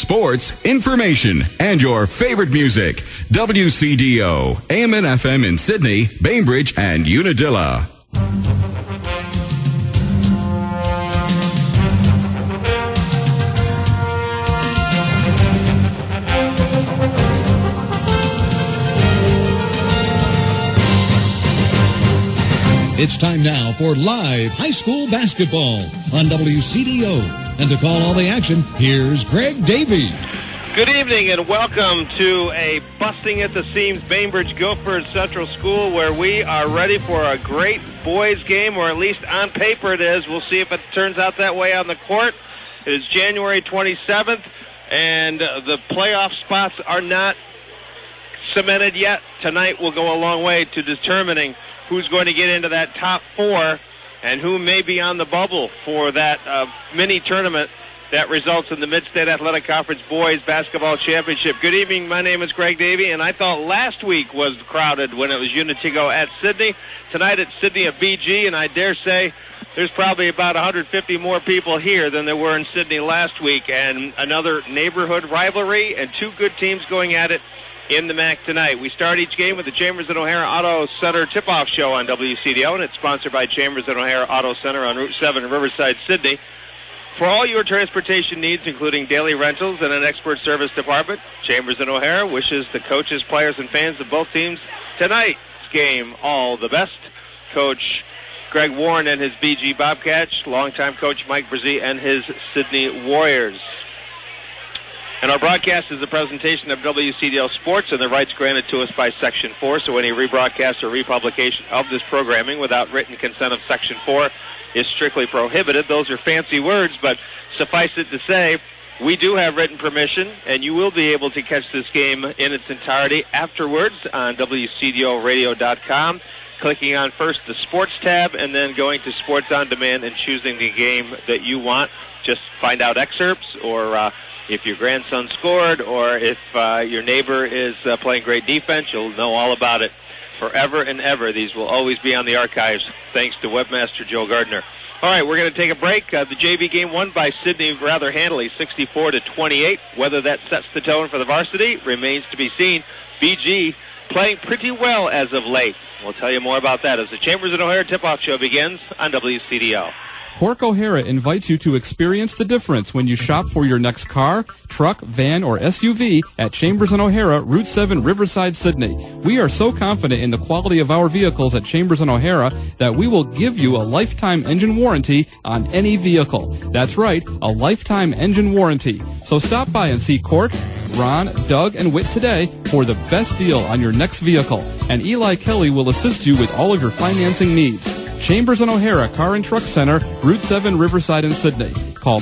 sports, information, and your favorite music. WCDO, AM and FM in Sydney, Bainbridge, and Unadilla. It's time now for live high school basketball on WCDO. And to call all the action, here's Greg Davey. Good evening and welcome to a busting at the seams Bainbridge Guilford Central School where we are ready for a great boys game, or at least on paper it is. We'll see if it turns out that way on the court. It is January 27th and the playoff spots are not cemented yet. Tonight will go a long way to determining who's going to get into that top four and who may be on the bubble for that mini tournament that results in the Mid-State Athletic Conference Boys Basketball Championship. Good evening. My name is Greg Davey, and I thought last week was crowded when it was Unitigo at Sydney. Tonight it's Sydney at BG, and I dare say there's probably about 150 more people here than there were in Sydney last week, and another neighborhood rivalry and two good teams going at it in the MAC tonight. We start each game with the Chambers and O'Hara Auto Center tip-off show on WCDO, and it's sponsored by Chambers and O'Hara Auto Center on Route 7 in Riverside, Sydney. For all your transportation needs, including daily rentals and an expert service department, Chambers and O'Hara wishes the coaches, players, and fans of both teams tonight's game all the best. Coach Greg Warren and his BG Bobcats, longtime coach Mike Brzee and his Sydney Warriors. And our broadcast is a presentation of WCDL Sports and the rights granted to us by Section 4, so any rebroadcast or republication of this programming without written consent of Section 4 is strictly prohibited. Those are fancy words, but suffice it to say, we do have written permission, and you will be able to catch this game in its entirety afterwards on WCDOradio.com, clicking on first the Sports tab and then going to Sports on Demand and choosing the game that you want. Just find out excerpts or if your grandson scored or if your neighbor is playing great defense, you'll know all about it forever and ever. These will always be on the archives, thanks to webmaster Joe Gardner. All right, we're going to take a break. The JV game won by Sydney rather handily, 64-28. Whether that sets the tone for the varsity remains to be seen. BG playing pretty well as of late. We'll tell you more about that as the Chambers and O'Hara tip-off show begins on WCDO. Cork O'Hara invites you to experience the difference when you shop for your next car, truck, van, or SUV at Chambers and O'Hara, Route 7, Riverside, Sydney. We are so confident in the quality of our vehicles at Chambers and O'Hara that we will give you a lifetime engine warranty on any vehicle. That's right, a lifetime engine warranty. So stop by and see Cork, Ron, Doug, and Whit today for the best deal on your next vehicle. And Eli Kelly will assist you with all of your financing needs. Chambers and O'Hara Car and Truck Center, Route 7, Riverside and Sydney. Call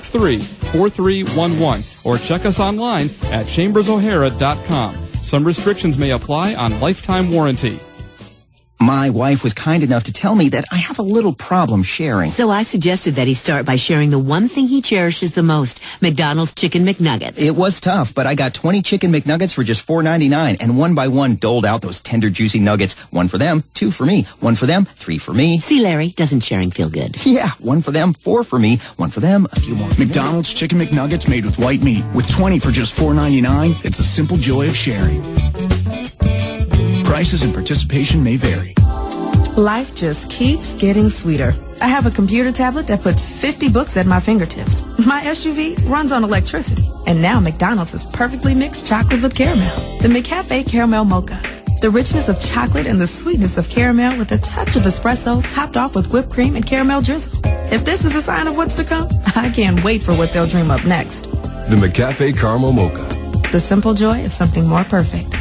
563-4311 or check us online at chambersohara.com. Some restrictions may apply on lifetime warranty. My wife was kind enough to tell me that I have a little problem sharing. So I suggested that he start by sharing the one thing he cherishes the most, McDonald's Chicken McNuggets. It was tough, but I got 20 Chicken McNuggets for just $4.99, and one by one doled out those tender, juicy nuggets. One for them, two for me. One for them, three for me. See, Larry, doesn't sharing feel good? Yeah, one for them, four for me. One for them, a few more for McDonald's Chicken McNuggets made with white meat. With 20 for just $4.99, it's the simple joy of sharing. Prices and participation may vary. Life just keeps getting sweeter. I have a computer tablet that puts 50 books at my fingertips. My SUV runs on electricity. And now McDonald's has perfectly mixed chocolate with caramel. The McCafe Caramel Mocha. The richness of chocolate and the sweetness of caramel with a touch of espresso topped off with whipped cream and caramel drizzle. If this is a sign of what's to come, I can't wait for what they'll dream up next. The McCafe Caramel Mocha. The simple joy of something more perfect.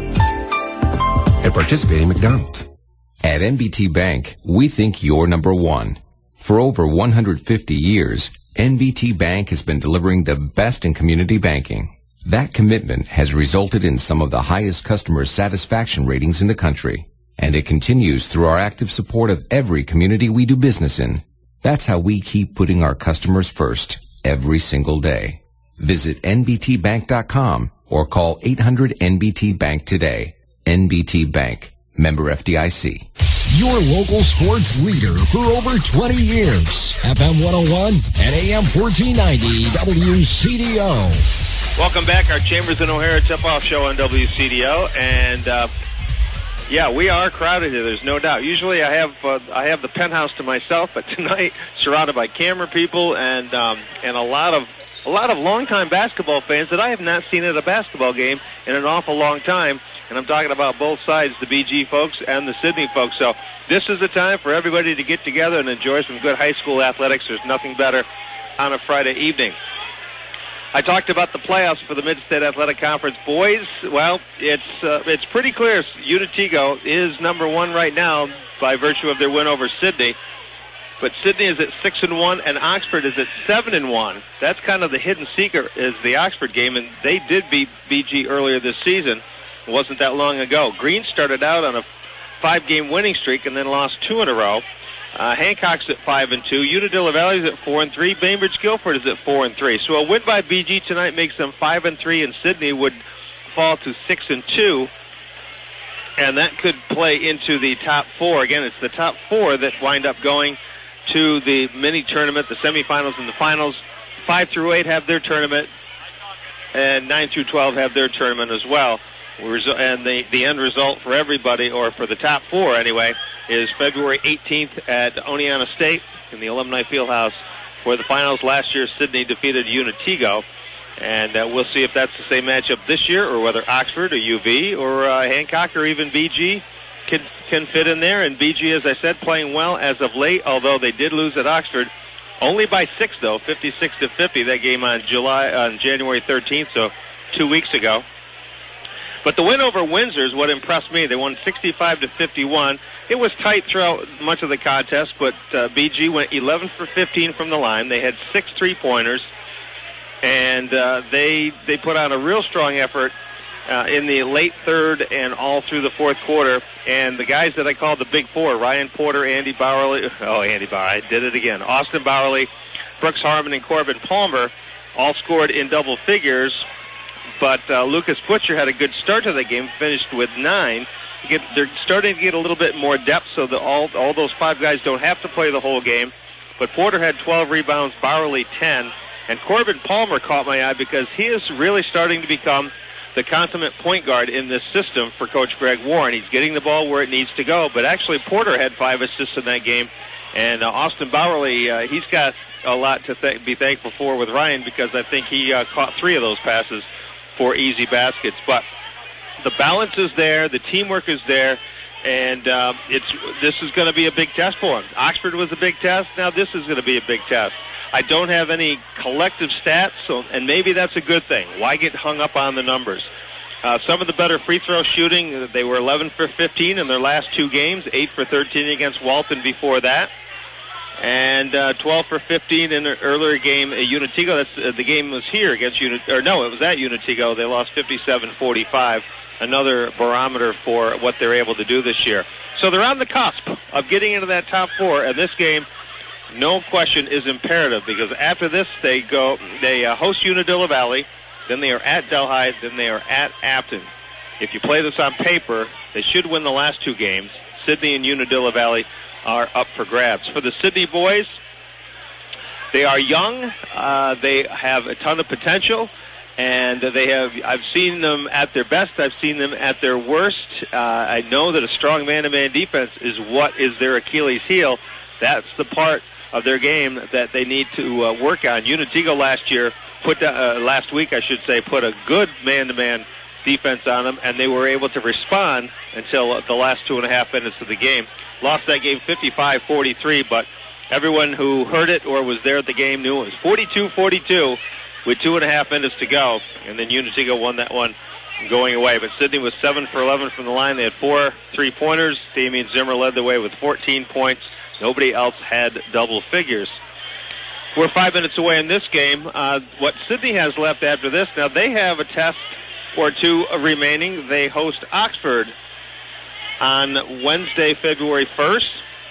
At participating McDonald's. At NBT Bank, we think you're number one. For over 150 years, NBT Bank has been delivering the best in community banking. That commitment has resulted in some of the highest customer satisfaction ratings in the country, and it continues through our active support of every community we do business in. That's how we keep putting our customers first every single day. Visit nbtbank.com or call 800-NBT-BANK today. NBT Bank. Member FDIC. Your local sports leader for over 20 years. FM 101 and AM 1490 WCDO. Welcome back. Our Chambers and O'Hara tip-off show on WCDO, and yeah, we are crowded here. There's no doubt. Usually, I have the penthouse to myself, but tonight, surrounded by camera people and a lot of longtime basketball fans that I have not seen at a basketball game in an awful long time. And I'm talking about both sides, the BG folks and the Sidney folks. So this is the time for everybody to get together and enjoy some good high school athletics. There's nothing better on a Friday evening. I talked about the playoffs for the Mid-State Athletic Conference. Boys, well, it's pretty clear. Unitego is number one right now by virtue of their win over Sidney. But Sidney is at 6-1, and Oxford is at 7-1. That's kind of the hidden secret is the Oxford game, and they did beat BG earlier this season. It wasn't that long ago. Green started out on a 5-game winning streak and then lost 2 in a row. Hancock's at 5-2. Unadilla Valley's at 4-3. Bainbridge Guilford is at 4-3. So a win by BG tonight makes them 5-3, and Sidney would fall to 6-2. And that could play into the top 4. Again, it's the top 4 that wind up going to the mini tournament, the semifinals and the finals. 5 through 8 have their tournament, and 9 through 12 have their tournament as well. And the end result for everybody, or for the top 4 anyway, is February 18th at Oneonta State in the Alumni Fieldhouse for the finals. Last year, Sidney defeated Unitego, and we'll see if that's the same matchup this year, or whether Oxford or UV or Hancock or even BG can fit in there. And BG, as I said, playing well as of late, although they did lose at Oxford. Only by 6, though, 56-50, that game on January 13th, so 2 weeks ago. But the win over Windsor is what impressed me. They won 65-51. It was tight throughout much of the contest, but BG went 11 for 15 from the line. They had 6 3-pointers, and they put on a real strong effort in the late third and all through the fourth quarter. And the guys that I called the Big Four, Ryan Porter, Andy Bowerly, I did it again, Austin Bowerly, Brooks Harmon, and Corbin Palmer all scored in double figures. But Lucas Butcher had a good start to the game, finished with 9. They're starting to get a little bit more depth, so that all those 5 guys don't have to play the whole game. But Porter had 12 rebounds, Bowerly 10. And Corbin Palmer caught my eye because he is really starting to become the consummate point guard in this system for Coach Greg Warren. He's getting the ball where it needs to go. But actually, Porter had 5 assists in that game. And Austin Bowerly, he's got a lot to be thankful for with Ryan, because I think he caught 3 of those passes for easy baskets. But the balance is there, the teamwork is there, and this is going to be a big test for him. Oxford was a big test. Now this is going to be a big test. I don't have any collective stats, and maybe that's a good thing. Why get hung up on the numbers? Some of the better free throw shooting, they were 11 for 15 in their last 2 games, 8 for 13 against Walton before that, and 12 for 15 in an earlier game at Unitego. The game was here against it was at Unitego. They lost 57-45. Another barometer for what they're able to do this year. So they're on the cusp of getting into that top 4, and this game, no question, is imperative, because after this they host Unadilla Valley, then they are at Delhi, then they are at Apton. If you play this on paper, they should win the last 2 games. Sidney and Unadilla Valley are up for grabs. For the Sidney boys, they are young. They have a ton of potential. And I've seen them at their best. I've seen them at their worst. I know that a strong man-to-man defense is what is their Achilles heel. That's the part of their game that they need to work on. Unitego last week, put a good man-to-man defense on them, and they were able to respond until the last 2.5 minutes of the game. Lost that game 55-43, but everyone who heard it or was there at the game knew it was 42-42. With 2.5 minutes to go, and then Unitego won that one going away. But Sidney was 7 for 11 from the line. They had 4 3-pointers. Damian Zimmer led the way with 14 points. Nobody else had double figures. We're 5 minutes away in this game. What Sidney has left after this, now they have a test or 2 remaining. They host Oxford on Wednesday, February 1st.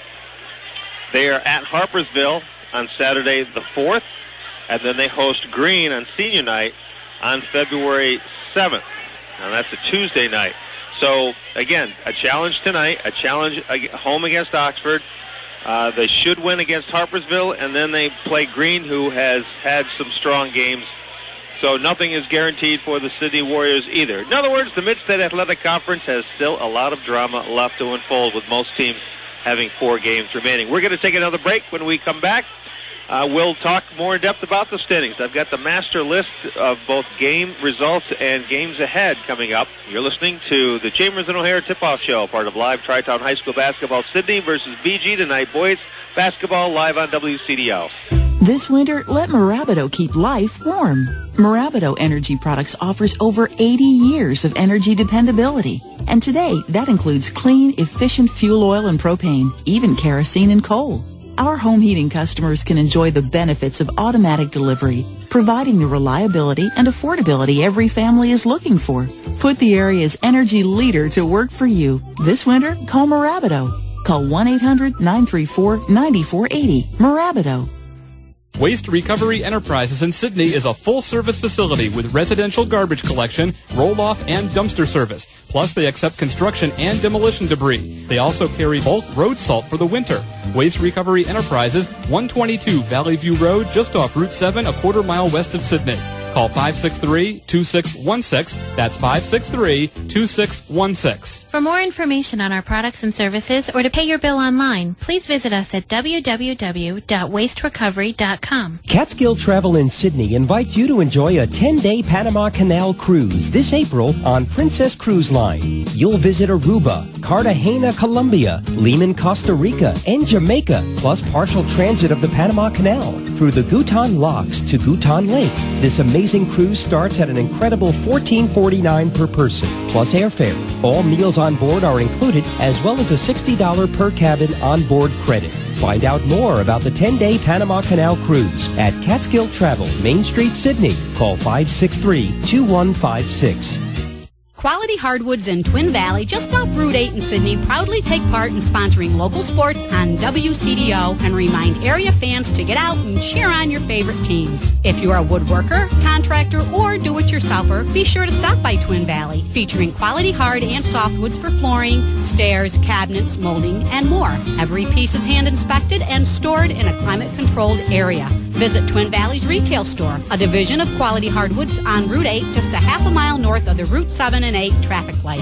They are at Harpersville on Saturday the 4th. And then they host Green on senior night on February 7th. Now, that's a Tuesday night. So, again, a challenge tonight, a challenge home against Oxford. They should win against Harpersville, and then they play Green, who has had some strong games So nothing is guaranteed for the Sydney Warriors either. In other words, the Mid-State Athletic Conference has still a lot of drama left to unfold, with most teams having 4 games remaining. We're going to take another break. When we come back, we'll talk more in depth about the standings. I've got the master list of both game results and games ahead coming up. You're listening to the Chambers and O'Hare Tip-Off Show, part of Live Tri-Town High School Basketball. Sydney versus BG tonight. Boys basketball live on WCDO. This winter, let Marabido keep life warm. Marabido Energy Products offers over 80 years of energy dependability. And today, that includes clean, efficient fuel oil and propane, even kerosene and coal. Our home heating customers can enjoy the benefits of automatic delivery, providing the reliability and affordability every family is looking for. Put the area's energy leader to work for you. This winter, call Marabido. Call 1-800-934-9480. Marabido. Waste Recovery Enterprises in Sydney is a full-service facility with residential garbage collection, roll-off, and dumpster service. Plus, they accept construction and demolition debris. They also carry bulk road salt for the winter. Waste Recovery Enterprises, 122 Valley View Road, just off Route 7, a quarter mile west of Sydney. Call 563-2616. That's 563-2616. For more information on our products and services or to pay your bill online, please visit us at www.wasterecovery.com. Catskill Travel in Sydney invites you to enjoy a 10-day Panama Canal cruise this April on Princess Cruise Line. You'll visit Aruba, Cartagena, Colombia, Lehman, Costa Rica, and Jamaica, plus partial transit of the Panama Canal through the Gutan Locks to Gutan Lake. This amazing cruise starts at an incredible $14.49 per person, plus airfare. All meals on board are included, as well as a $60 per cabin onboard credit. Find out more about the 10-day Panama Canal cruise at Catskill Travel, Main Street, Sydney. Call 563-2156. Quality Hardwoods in Twin Valley, just off Route 8 in Sydney, proudly take part in sponsoring local sports on WCDO and remind area fans to get out and cheer on your favorite teams. If you are a woodworker, contractor, or do-it-yourselfer, be sure to stop by Twin Valley, featuring quality hard and softwoods for flooring, stairs, cabinets, molding, and more. Every piece is hand-inspected and stored in a climate-controlled area. Visit Twin Valley's retail store, a division of Quality Hardwoods on Route 8, just a half a mile north of the Route 7 and 8 traffic light.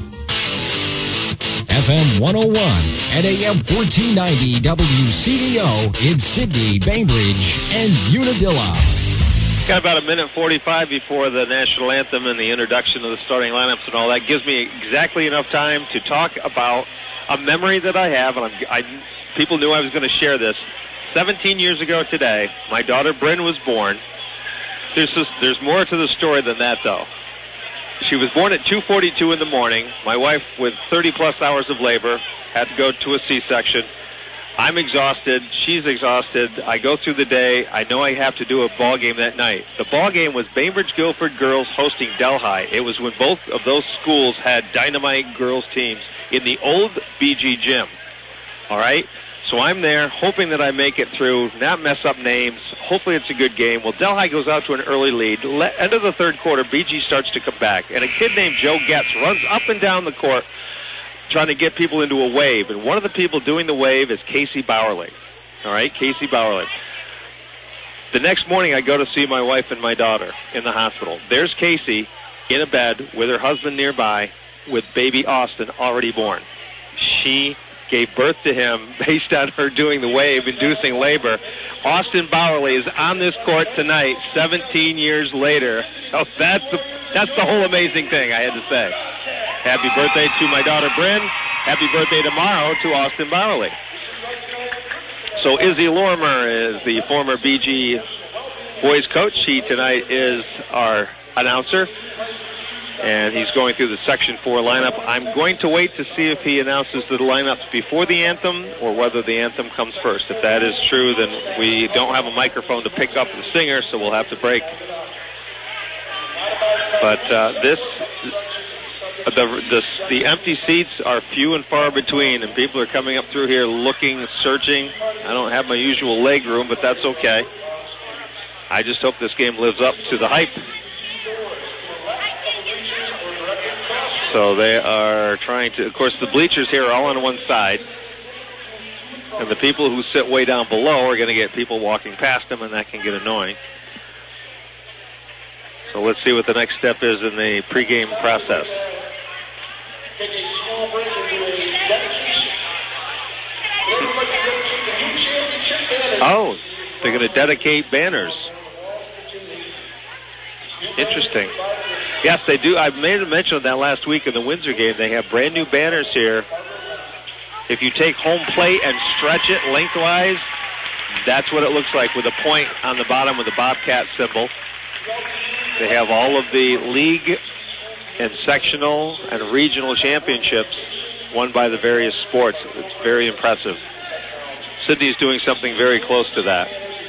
FM 101 and AM 1490 WCDO in Sydney, Bainbridge, and Unadilla. Got about a minute 45 before the national anthem and the introduction of the starting lineups and all that. Gives me exactly enough time to talk about a memory that I have, and people knew I was going to share this. 17 years ago today, my daughter Bryn was born. There's more to the story than that, though. She was born at 2:42 in the morning. My wife, with 30-plus hours of labor, had to go to a C-section. I'm exhausted. She's exhausted. I go through the day. I know I have to do a ball game that night. The ball game was Bainbridge-Guilford girls hosting Delhi. It was when both of those schools had dynamite girls teams in the old BG gym. All right? So I'm there hoping that I make it through, not mess up names. Hopefully it's a good game. Well, Delhi goes out to an early lead. End of the third quarter, BG starts to come back. And a kid named Joe Getz runs up and down the court trying to get people into a wave. And one of the people doing the wave is Casey Bowerly. All right, Casey Bowerly. The next morning I go to see my wife and my daughter in the hospital. There's Casey in a bed with her husband nearby with baby Austin already born. She gave birth to him based on her doing the wave, inducing labor. Austin Bowerly is on this court tonight, 17 years later. So that's the whole amazing thing I had to say. Happy birthday to my daughter Bryn. Happy birthday tomorrow to Austin Bowerly. So Izzy Lorimer is the former BG boys coach. He tonight is our announcer. And he's going through the Section 4 lineup. I'm going to wait to see if he announces the lineups before the anthem or whether the anthem comes first. If that is true, then we don't have a microphone to pick up the singer, so we'll have to break. But the empty seats are few and far between, and people are coming up through here looking, searching. I don't have my usual leg room, but that's okay. I just hope this game lives up to the hype. So they are trying to, of course, the bleachers here are all on one side. And the people who sit way down below are going to get people walking past them, and that can get annoying. So let's see what the next step is in the pregame process. Oh, they're going to dedicate banners. Interesting. Yes, they do. I made a mention of that last week in the Windsor game. They have brand new banners here. If you take home plate and stretch it lengthwise, that's what it looks like with a point on the bottom with the Bobcat symbol. They have all of the league and sectional and regional championships won by the various sports. It's very impressive. Sydney's doing something very close to that.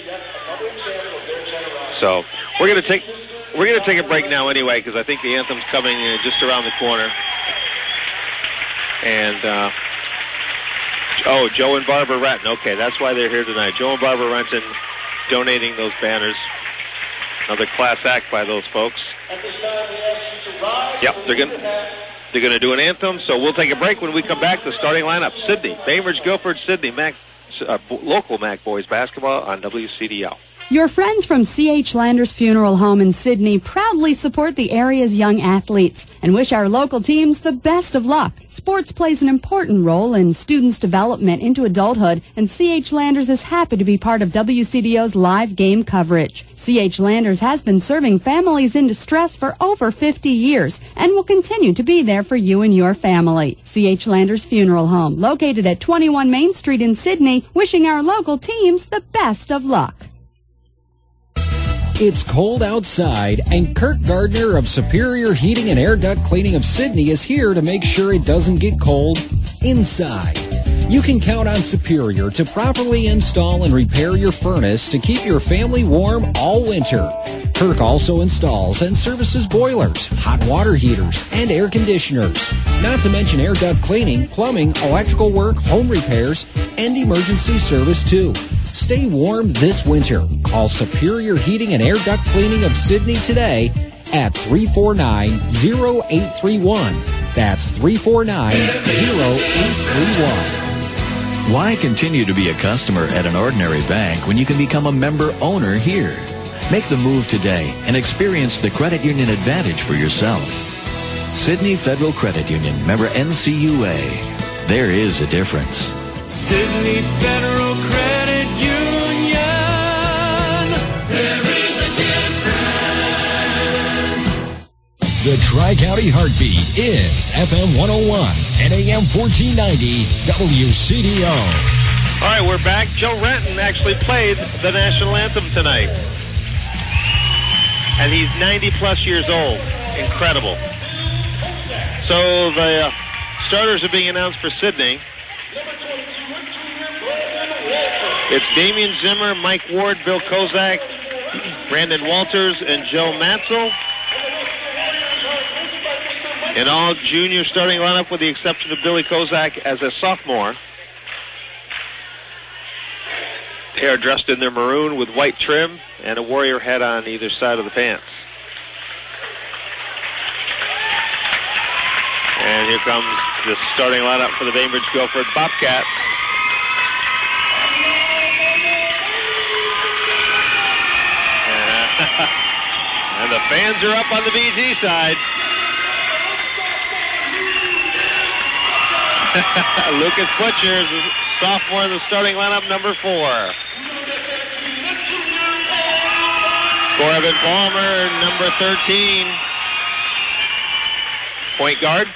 So we're going to take a break now anyway, because I think the anthem's coming just around the corner. And Joe and Barbara Renton. Okay, that's why they're here tonight. Joe and Barbara Renton donating those banners. Another class act by those folks. Yep, they're going to do an anthem. So we'll take a break. When we come back, the starting lineup: Sydney, Bainbridge, Guilford, Sydney, local MAC boys basketball on WCDO. Your friends from C.H. Landers Funeral Home in Sydney proudly support the area's young athletes and wish our local teams the best of luck. Sports plays an important role in students' development into adulthood, and C.H. Landers is happy to be part of WCDO's live game coverage. C.H. Landers has been serving families in distress for over 50 years and will continue to be there for you and your family. C.H. Landers Funeral Home, located at 21 Main Street in Sydney, wishing our local teams the best of luck. It's cold outside, and Kirk Gardner of Superior Heating and Air Duct Cleaning of Sydney is here to make sure it doesn't get cold inside. You can count on Superior to properly install and repair your furnace to keep your family warm all winter. Kirk also installs and services boilers, hot water heaters, and air conditioners. Not to mention air duct cleaning, plumbing, electrical work, home repairs, and emergency service too. Stay warm this winter. Call Superior Heating and Air Duct Cleaning of Sydney today at 349-0831. That's 349-0831. Why continue to be a customer at an ordinary bank when you can become a member owner here? Make the move today and experience the credit union advantage for yourself. Sydney Federal Credit Union, member NCUA. There is a difference. Sydney Federal Credit Union. There is a difference. The Tri-County Heartbeat is FM 101 and AM 1490 WCDO. All right, we're back. Joe Renton actually played the national anthem tonight. And he's 90-plus years old. Incredible. So the starters are being announced for Sydney. It's Damian Zimmer, Mike Ward, Bill Kozak, Brandon Walters, and Joe Matzel. In all junior starting lineup with the exception of Billy Kozak as a sophomore. They are dressed in their maroon with white trim and a warrior hat on either side of the pants. And here comes the starting lineup for the Bainbridge Guilford Bobcats. And the fans are up on the BG side. Lucas Butcher is a sophomore in the starting lineup, number 4. Corbin Palmer, number 13. Point guard.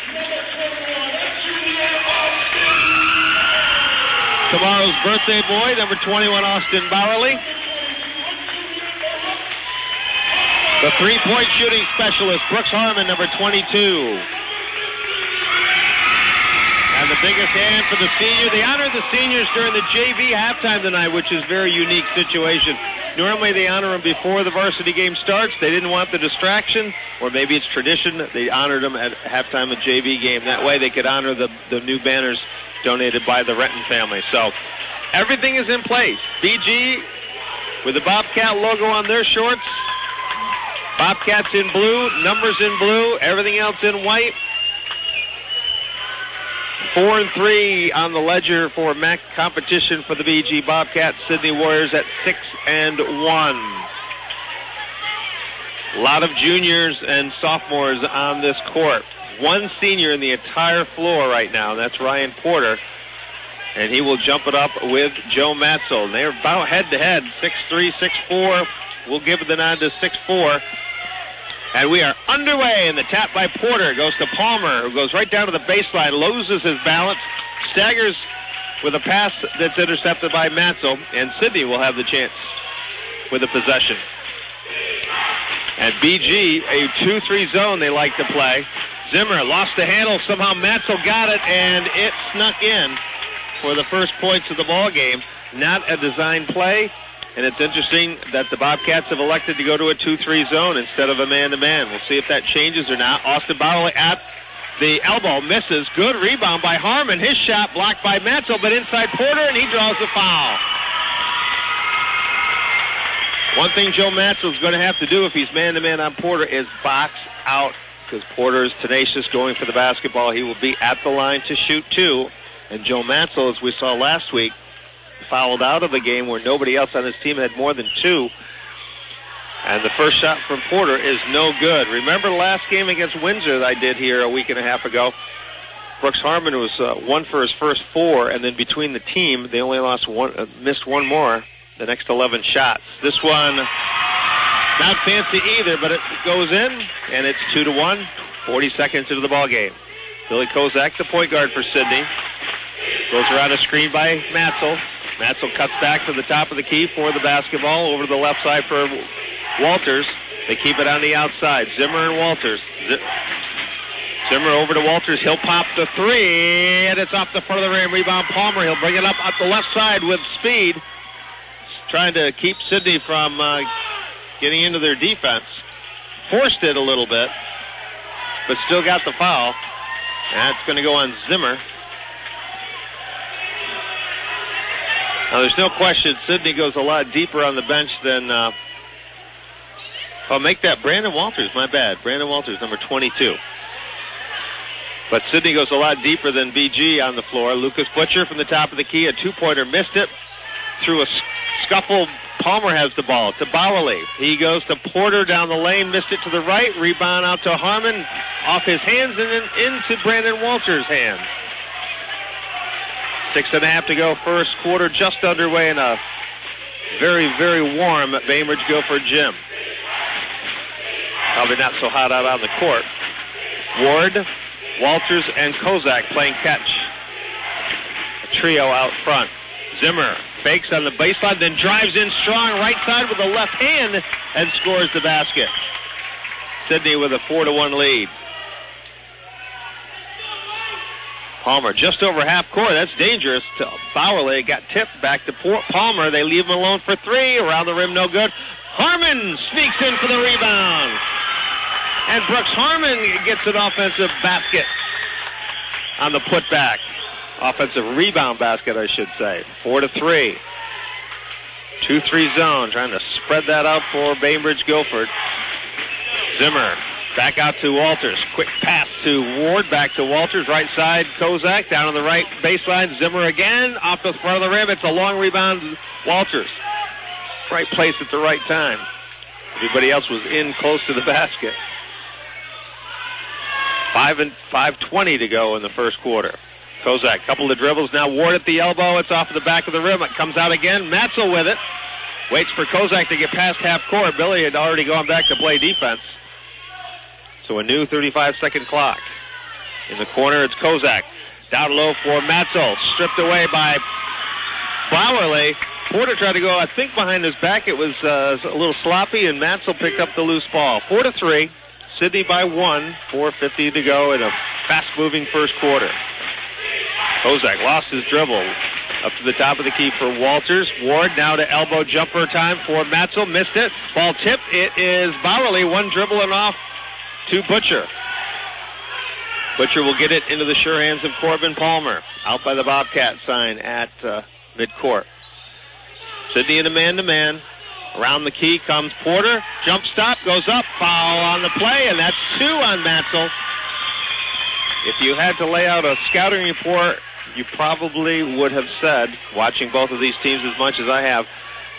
Tomorrow's birthday boy, number 21, Austin Bowerly. The three-point shooting specialist, Brooks Harmon, number 22. And the biggest hand for the senior. They honor the seniors during the JV halftime tonight, which is a very unique situation. Normally they honor them before the varsity game starts. They didn't want the distraction, or maybe it's tradition that they honored them at halftime of JV game. That way they could honor the new banners donated by the Renton family. So everything is in place. BG with the Bobcat logo on their shorts. Bobcats in blue, numbers in blue, everything else in white. 4-3 on the ledger for MAC competition for the BG Bobcats. Sydney Warriors at 6-1. A lot of juniors and sophomores on this court. One senior in the entire floor right now, and that's Ryan Porter. And he will jump it up with Joe Matzel. They're about head-to-head, 6'3", 6'4". We'll give the nod to 6'4". And we are underway, and the tap by Porter goes to Palmer, who goes right down to the baseline, loses his balance, staggers with a pass that's intercepted by Matzel, and Sidney will have the chance with the possession. And BG, a 2-3 zone they like to play. Zimmer lost the handle. Somehow Matzel got it, and it snuck in for the first points of the ball game. Not a design play, and it's interesting that the Bobcats have elected to go to a 2-3 zone instead of a man-to-man. We'll see if that changes or not. Austin Bowerly at the elbow, misses. Good rebound by Harmon. His shot blocked by Matzel, but inside Porter, and he draws the foul. One thing Joe Matzel is going to have to do if he's man-to-man on Porter is box out, because Porter is tenacious going for the basketball. He will be at the line to shoot two. And Joe Matzel, as we saw last week, fouled out of the game where nobody else on his team had more than two. And the first shot from Porter is no good. Remember the last game against Windsor that I did here a week and a half ago? Brooks Harmon was one for his first four, and then between the team, they only missed one more, the next 11 shots. This one, not fancy either, but it goes in, and it's 2-1, 40 seconds into the ball game. Billy Kozak, the point guard for Sidney. Goes around a screen by Matzel. Matzel cuts back to the top of the key for the basketball. Over to the left side for Walters. They keep it on the outside. Zimmer and Walters. Zimmer over to Walters. He'll pop the three, and it's off the front of the rim. Rebound Palmer. He'll bring it up the left side with speed. Trying to keep Sidney from getting into their defense. Forced it a little bit, but still got the foul. That's going to go on Zimmer. Now, there's no question Sidney goes a lot deeper on the bench than... I'll make that Brandon Walters. My bad. Brandon Walters, number 22. But Sidney goes a lot deeper than BG on the floor. Lucas Butcher from the top of the key. A two-pointer, missed it. Through a scuffle, Palmer has the ball to Bowerly. He goes to Porter down the lane, missed it to the right. Rebound out to Harmon. Off his hands and then into Brandon Walters' hands. 6.5 to go, first quarter just underway in a very, very warm Bainbridge Guilford gym. Probably not so hot out on the court. Ward, Walters, and Kozak playing catch. A trio out front. Zimmer fakes on the baseline, then drives in strong right side with the left hand and scores the basket. Sidney with a 4-1 lead. Palmer just over half court. That's dangerous. To Bowerly got tipped back to Palmer. They leave him alone for three. Around the rim, no good. Harmon sneaks in for the rebound. And Brooks Harmon gets an offensive basket on the putback. Offensive rebound basket, I should say. 4-3. 2-3 zone. Trying to spread that out for Bainbridge Guilford. Zimmer. Back out to Walters. Quick pass to Ward. Back to Walters. Right side, Kozak. Down on the right baseline. Zimmer again. Off the front of the rim. It's a long rebound. Walters. Right place at the right time. Everybody else was in close to the basket. 5:20 to go in the first quarter. Kozak, couple of dribbles. Now Ward at the elbow. It's off the back of the rim. It comes out again. Matzel with it. Waits for Kozak to get past half court. Billy had already gone back to play defense. So a new 35-second clock. In the corner, it's Kozak. Down low for Matzel. Stripped away by Bowerly. Porter tried to go, I think, behind his back. It was a little sloppy, and Matzel picked up the loose ball. 4-3. Sidney by 1. 4:50 to go in a fast-moving first quarter. Kozak lost his dribble. Up to the top of the key for Walters. Ward now to elbow jumper time for Matzel. Missed it. Ball tipped. It is Bowerly. One dribble and off to Butcher. Butcher will get it into the sure hands of Corbin Palmer. Out by the Bobcat sign at midcourt. Sidney in a man-to-man. Around the key comes Porter. Jump stop, goes up. Foul on the play, and that's 2 on Matzel. If you had to lay out a scouting report, you probably would have said, watching both of these teams as much as I have,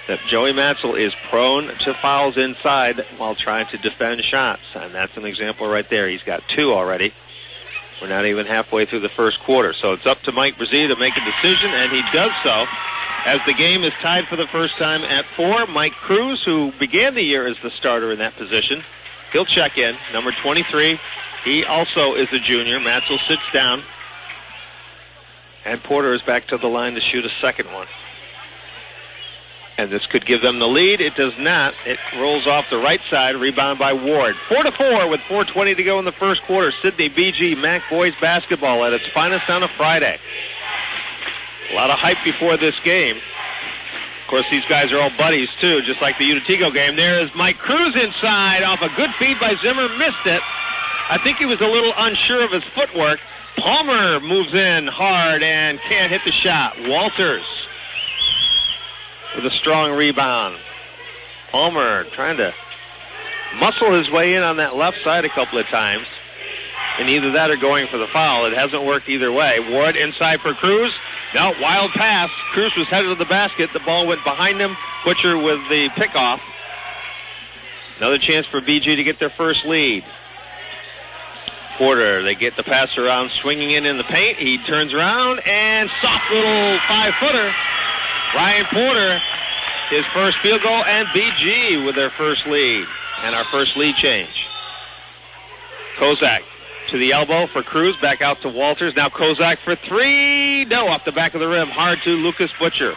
that Joey Matzel is prone to fouls inside while trying to defend shots. And that's an example right there. He's got 2 already. We're not even halfway through the first quarter. So it's up to Mike Brzee to make a decision, and he does so. As the game is tied for the first time at 4, Mike Cruz, who began the year as the starter in that position, he'll check in, number 23. He also is a junior. Matzel sits down. And Porter is back to the line to shoot a second one. And this could give them the lead. It does not. It rolls off the right side. Rebound by Ward. 4-4 with 4:20 to go in the first quarter. Sidney BG Mac boys basketball at its finest on a Friday. A lot of hype before this game. Of course, these guys are all buddies, too, just like the Unitigo game. There is Mike Cruz inside off a good feed by Zimmer. Missed it. I think he was a little unsure of his footwork. Palmer moves in hard and can't hit the shot. Walters with a strong rebound. Palmer trying to muscle his way in on that left side a couple of times. And either that or going for the foul. It hasn't worked either way. Ward inside for Cruz. No, wild pass. Cruz was headed to the basket. The ball went behind him. Butcher with the pickoff. Another chance for BG to get their first lead. Porter, they get the pass around, swinging in the paint. He turns around, and soft little 5-footer. Ryan Porter, his first field goal, and BG with their first lead. And our first lead change. Kozak to the elbow for Cruz, back out to Walters. Now Kozak for 3. No, off the back of the rim. Hard to Lucas Butcher.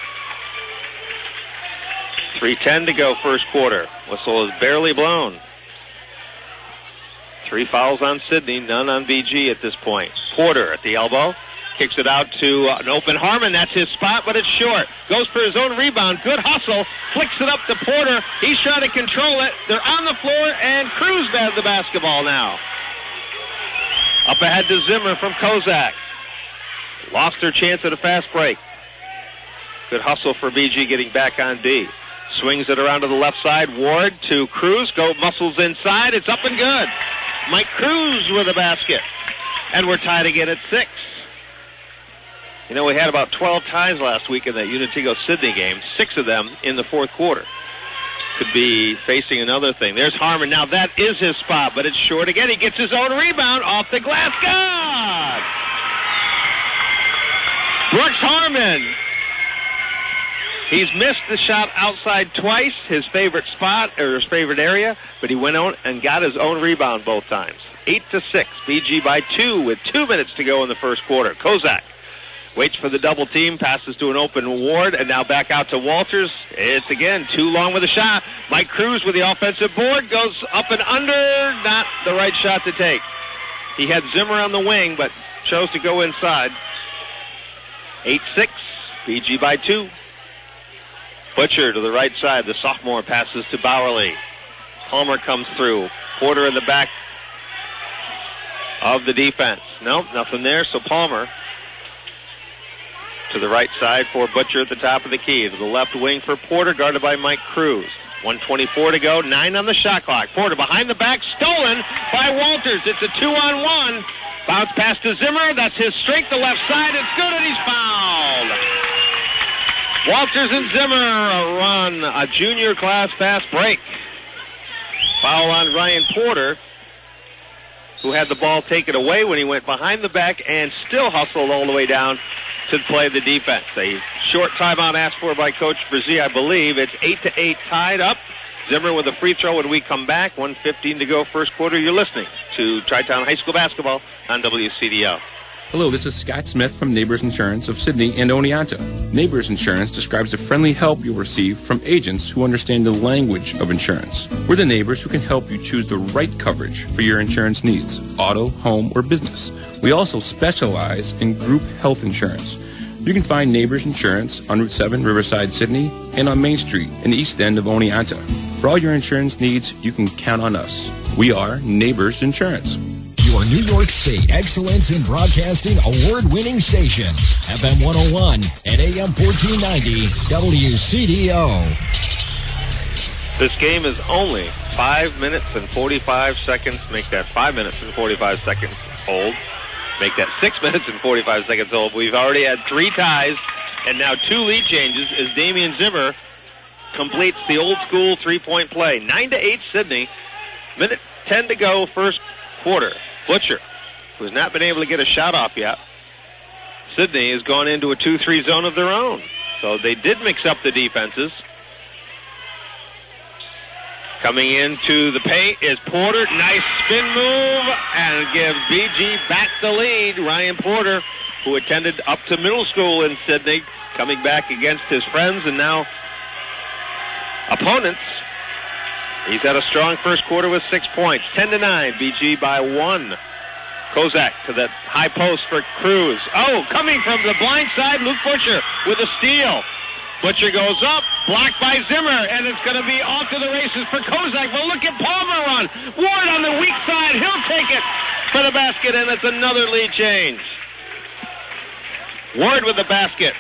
3:10 to go first quarter. Whistle is barely blown. 3 fouls on Sidney, none on BG at this point. Porter at the elbow. Kicks it out to an open Harmon. That's his spot, but it's short. Goes for his own rebound. Good hustle. Flicks it up to Porter. He's trying to control it. They're on the floor, and Cruz has the basketball now. Up ahead to Zimmer from Kozak. Lost their chance at a fast break. Good hustle for BG getting back on D. Swings it around to the left side. Ward to Cruz. Go muscles inside. It's up and good. Mike Cruz with a basket. And we're tied again at 6. You know, we had about 12 ties last week in that Unitigo-Sidney game, 6 of them in the fourth quarter. Could be facing another thing. There's Harmon. Now that is his spot, but it's short again. He gets his own rebound off the glass. God! Brooks Harmon. He's missed the shot outside twice, his favorite spot or his favorite area, but he went on and got his own rebound both times. 8-6, BG by 2 with 2 minutes to go in the first quarter. Kozak waits for the double team, passes to an open Ward, and now back out to Walters. It's again too long with a shot. Mike Cruz with the offensive board goes up and under, not the right shot to take. He had Zimmer on the wing, but chose to go inside. 8-6, BG by 2. Butcher to the right side. The sophomore passes to Bowerly. Palmer comes through. Porter in the back of the defense. Nope, nothing there. So Palmer to the right side for Butcher at the top of the key. To the left wing for Porter, guarded by Mike Cruz. 1:24 to go. 9 on the shot clock. Porter behind the back, stolen by Walters. It's a 2-on-1. Bounce pass to Zimmer. That's his strength. The left side. It's good, and he's fouled. Walters and Zimmer run a junior class fast break. Foul on Ryan Porter, who had the ball taken away when he went behind the back and still hustled all the way down to play the defense. A short timeout asked for by Coach Brzee, I believe. It's 8-8 tied up. Zimmer with a free throw when we come back. 1:15 to go first quarter. You're listening to Tri-Town High School Basketball on WCDO. Hello, this is Scott Smith from Neighbors Insurance of Sidney and Oneonta. Neighbors Insurance describes the friendly help you'll receive from agents who understand the language of insurance. We're the neighbors who can help you choose the right coverage for your insurance needs, auto, home, or business. We also specialize in group health insurance. You can find Neighbors Insurance on Route 7, Riverside, Sidney, and on Main Street in the east end of Oneonta. For all your insurance needs, you can count on us. We are Neighbors Insurance. Your New York State Excellence in Broadcasting award-winning station, FM 101 and AM 1490 WCDO. This game is only 5 minutes and 45 seconds. Make that 5 minutes and 45 seconds old. Make that 6 minutes and 45 seconds old. We've already had 3 ties and now 2 lead changes as Damian Zimmer completes the old school three-point play. 9-8 Sydney. Minute 10 to go, first quarter. Butcher, who's not been able to get a shot off yet. Sydney has gone into a 2-3 zone of their own. So they did mix up the defenses. Coming into the paint is Porter. Nice spin move and gives BG back the lead. Ryan Porter, who attended up to middle school in Sydney, coming back against his friends and now opponents. He's had a strong first quarter with 6 points. 10-9, BG by 1. Kozak to the high post for Cruz. Oh, coming from the blind side, Luke Butcher with a steal. Butcher goes up, blocked by Zimmer, and it's going to be off to the races for Kozak. But look at Palmer run. Ward on the weak side. He'll take it for the basket, and it's another lead change. Ward with the basket.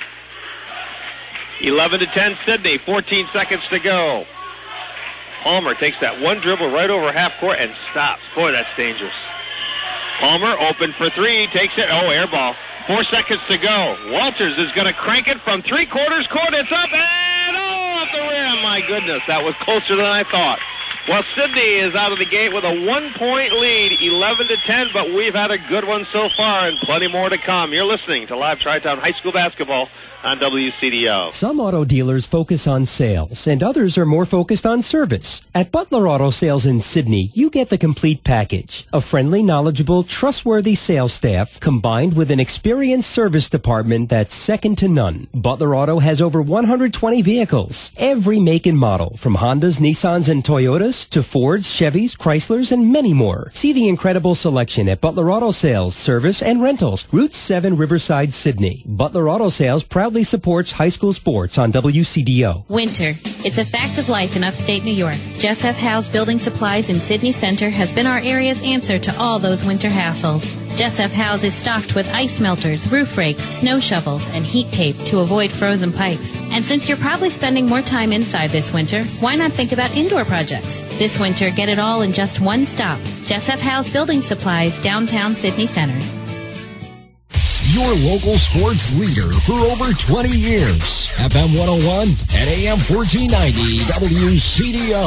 11-10 Sydney, 14 seconds to go. Palmer takes that one dribble right over half court and stops. Boy, that's dangerous. Palmer open for three, takes it. Oh, air ball. 4 seconds to go. Walters is going to crank it from three-quarters court. It's up and off the rim. My goodness, that was closer than I thought. Well, Sydney is out of the gate with a 1-point lead, 11-10, but we've had a good one so far and plenty more to come. You're listening to Live Tri-Town High School Basketball on WCDO. Some auto dealers focus on sales, and others are more focused on service. At Butler Auto Sales in Sydney, you get the complete package. A friendly, knowledgeable, trustworthy sales staff combined with an experienced service department that's second to none. Butler Auto has over 120 vehicles, every make and model, from Hondas, Nissans, and Toyotas to Fords, Chevys, Chryslers, and many more. See the incredible selection at Butler Auto Sales, Service, and Rentals, Route 7, Riverside, Sydney. Butler Auto Sales proudly supports high school sports on WCDO. Winter. It's a fact of life in upstate New York. Jess F. Howe's Building Supplies in Sydney Center has been our area's answer to all those winter hassles. Jess F. Howe's is stocked with ice melters, roof rakes, snow shovels, and heat tape to avoid frozen pipes. And since you're probably spending more time inside this winter, why not think about indoor projects? This winter, get it all in just one stop. Jess F. Howe's Building Supplies, downtown Sydney Center. Your local sports leader for over 20 years. FM 101 and AM 1490 WCDO.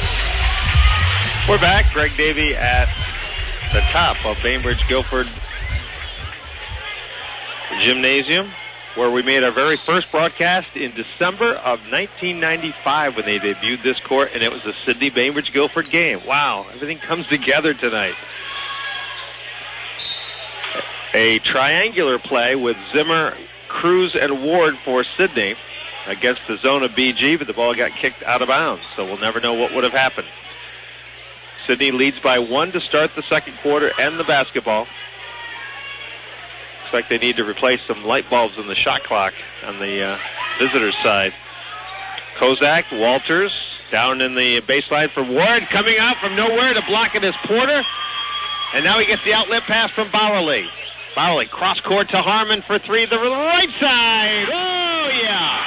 We're back. Greg Davey at the top of Bainbridge Guilford Gymnasium, where we made our very first broadcast in December of 1995 when they debuted this court, and it was a Sydney Bainbridge Guilford game. Wow, everything comes together tonight. A triangular play with Zimmer, Cruz, and Ward for Sydney against the zone of BG, but the ball got kicked out of bounds, so we'll never know what would have happened. Sydney leads by 1 to start the second quarter and the basketball. Looks like they need to replace some light bulbs in the shot clock on the visitors' side. Kozak, Walters, down in the baseline for Ward, coming out from nowhere to block it is Porter. And now he gets the outlet pass from Bowerly. Bowerly cross court to Harmon for three, the right side. Oh, yeah.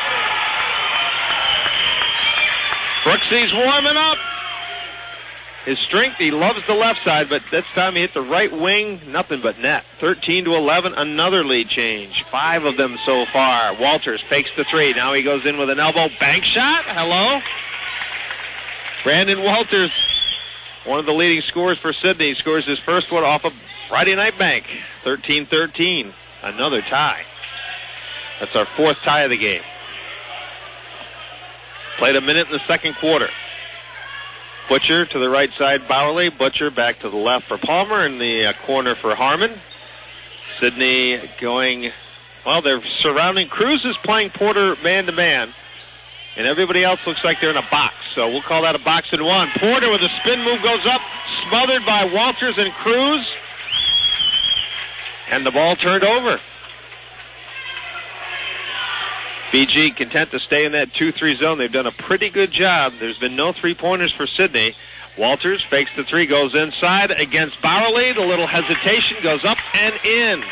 Brooksy's warming up. His strength, he loves the left side, but this time he hit the right wing, nothing but net. 13-11, another lead change. 5 of them so far. Walters fakes the three. Now he goes in with an elbow bank shot. Hello. Brandon Walters, one of the leading scorers for Sydney, scores his first one off a Friday night bank. 13-13, another tie. That's our 4th tie of the game. Played a minute in the second quarter. Butcher to the right side, Bowerly. Butcher back to the left for Palmer in the corner for Harmon. Sydney going, well, they're surrounding. Cruz is playing Porter man-to-man, and everybody else looks like they're in a box. So we'll call that a box and one. Porter with a spin move goes up, smothered by Walters and Cruz, and the ball turned over. BG content to stay in that 2-3 zone. They've done a pretty good job. There's been no three-pointers for Sydney. Walters fakes the three, goes inside against Bowerly. The little hesitation goes up and in.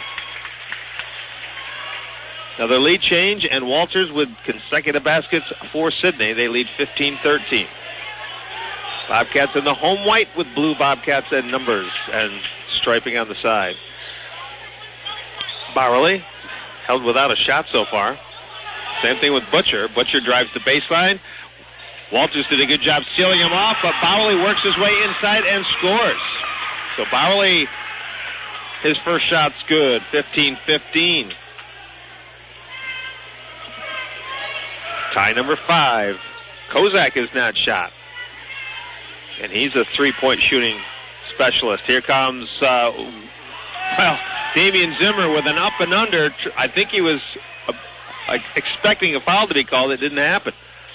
Another lead change, and Walters with consecutive baskets for Sydney. They lead 15-13. Bobcats in the home white with blue Bobcats and numbers and striping on the side. Bowerly held without a shot so far. Same thing with Butcher. Butcher drives the baseline. Walters did a good job sealing him off, but Bowerly works his way inside and scores. So Bowerly, his first shot's good, 15-15. Tie number 5. Kozak is not shot. And he's a three-point shooting specialist. Here comes, Damian Zimmer with an up and under. I think he was expecting a foul to be called. It didn't happen.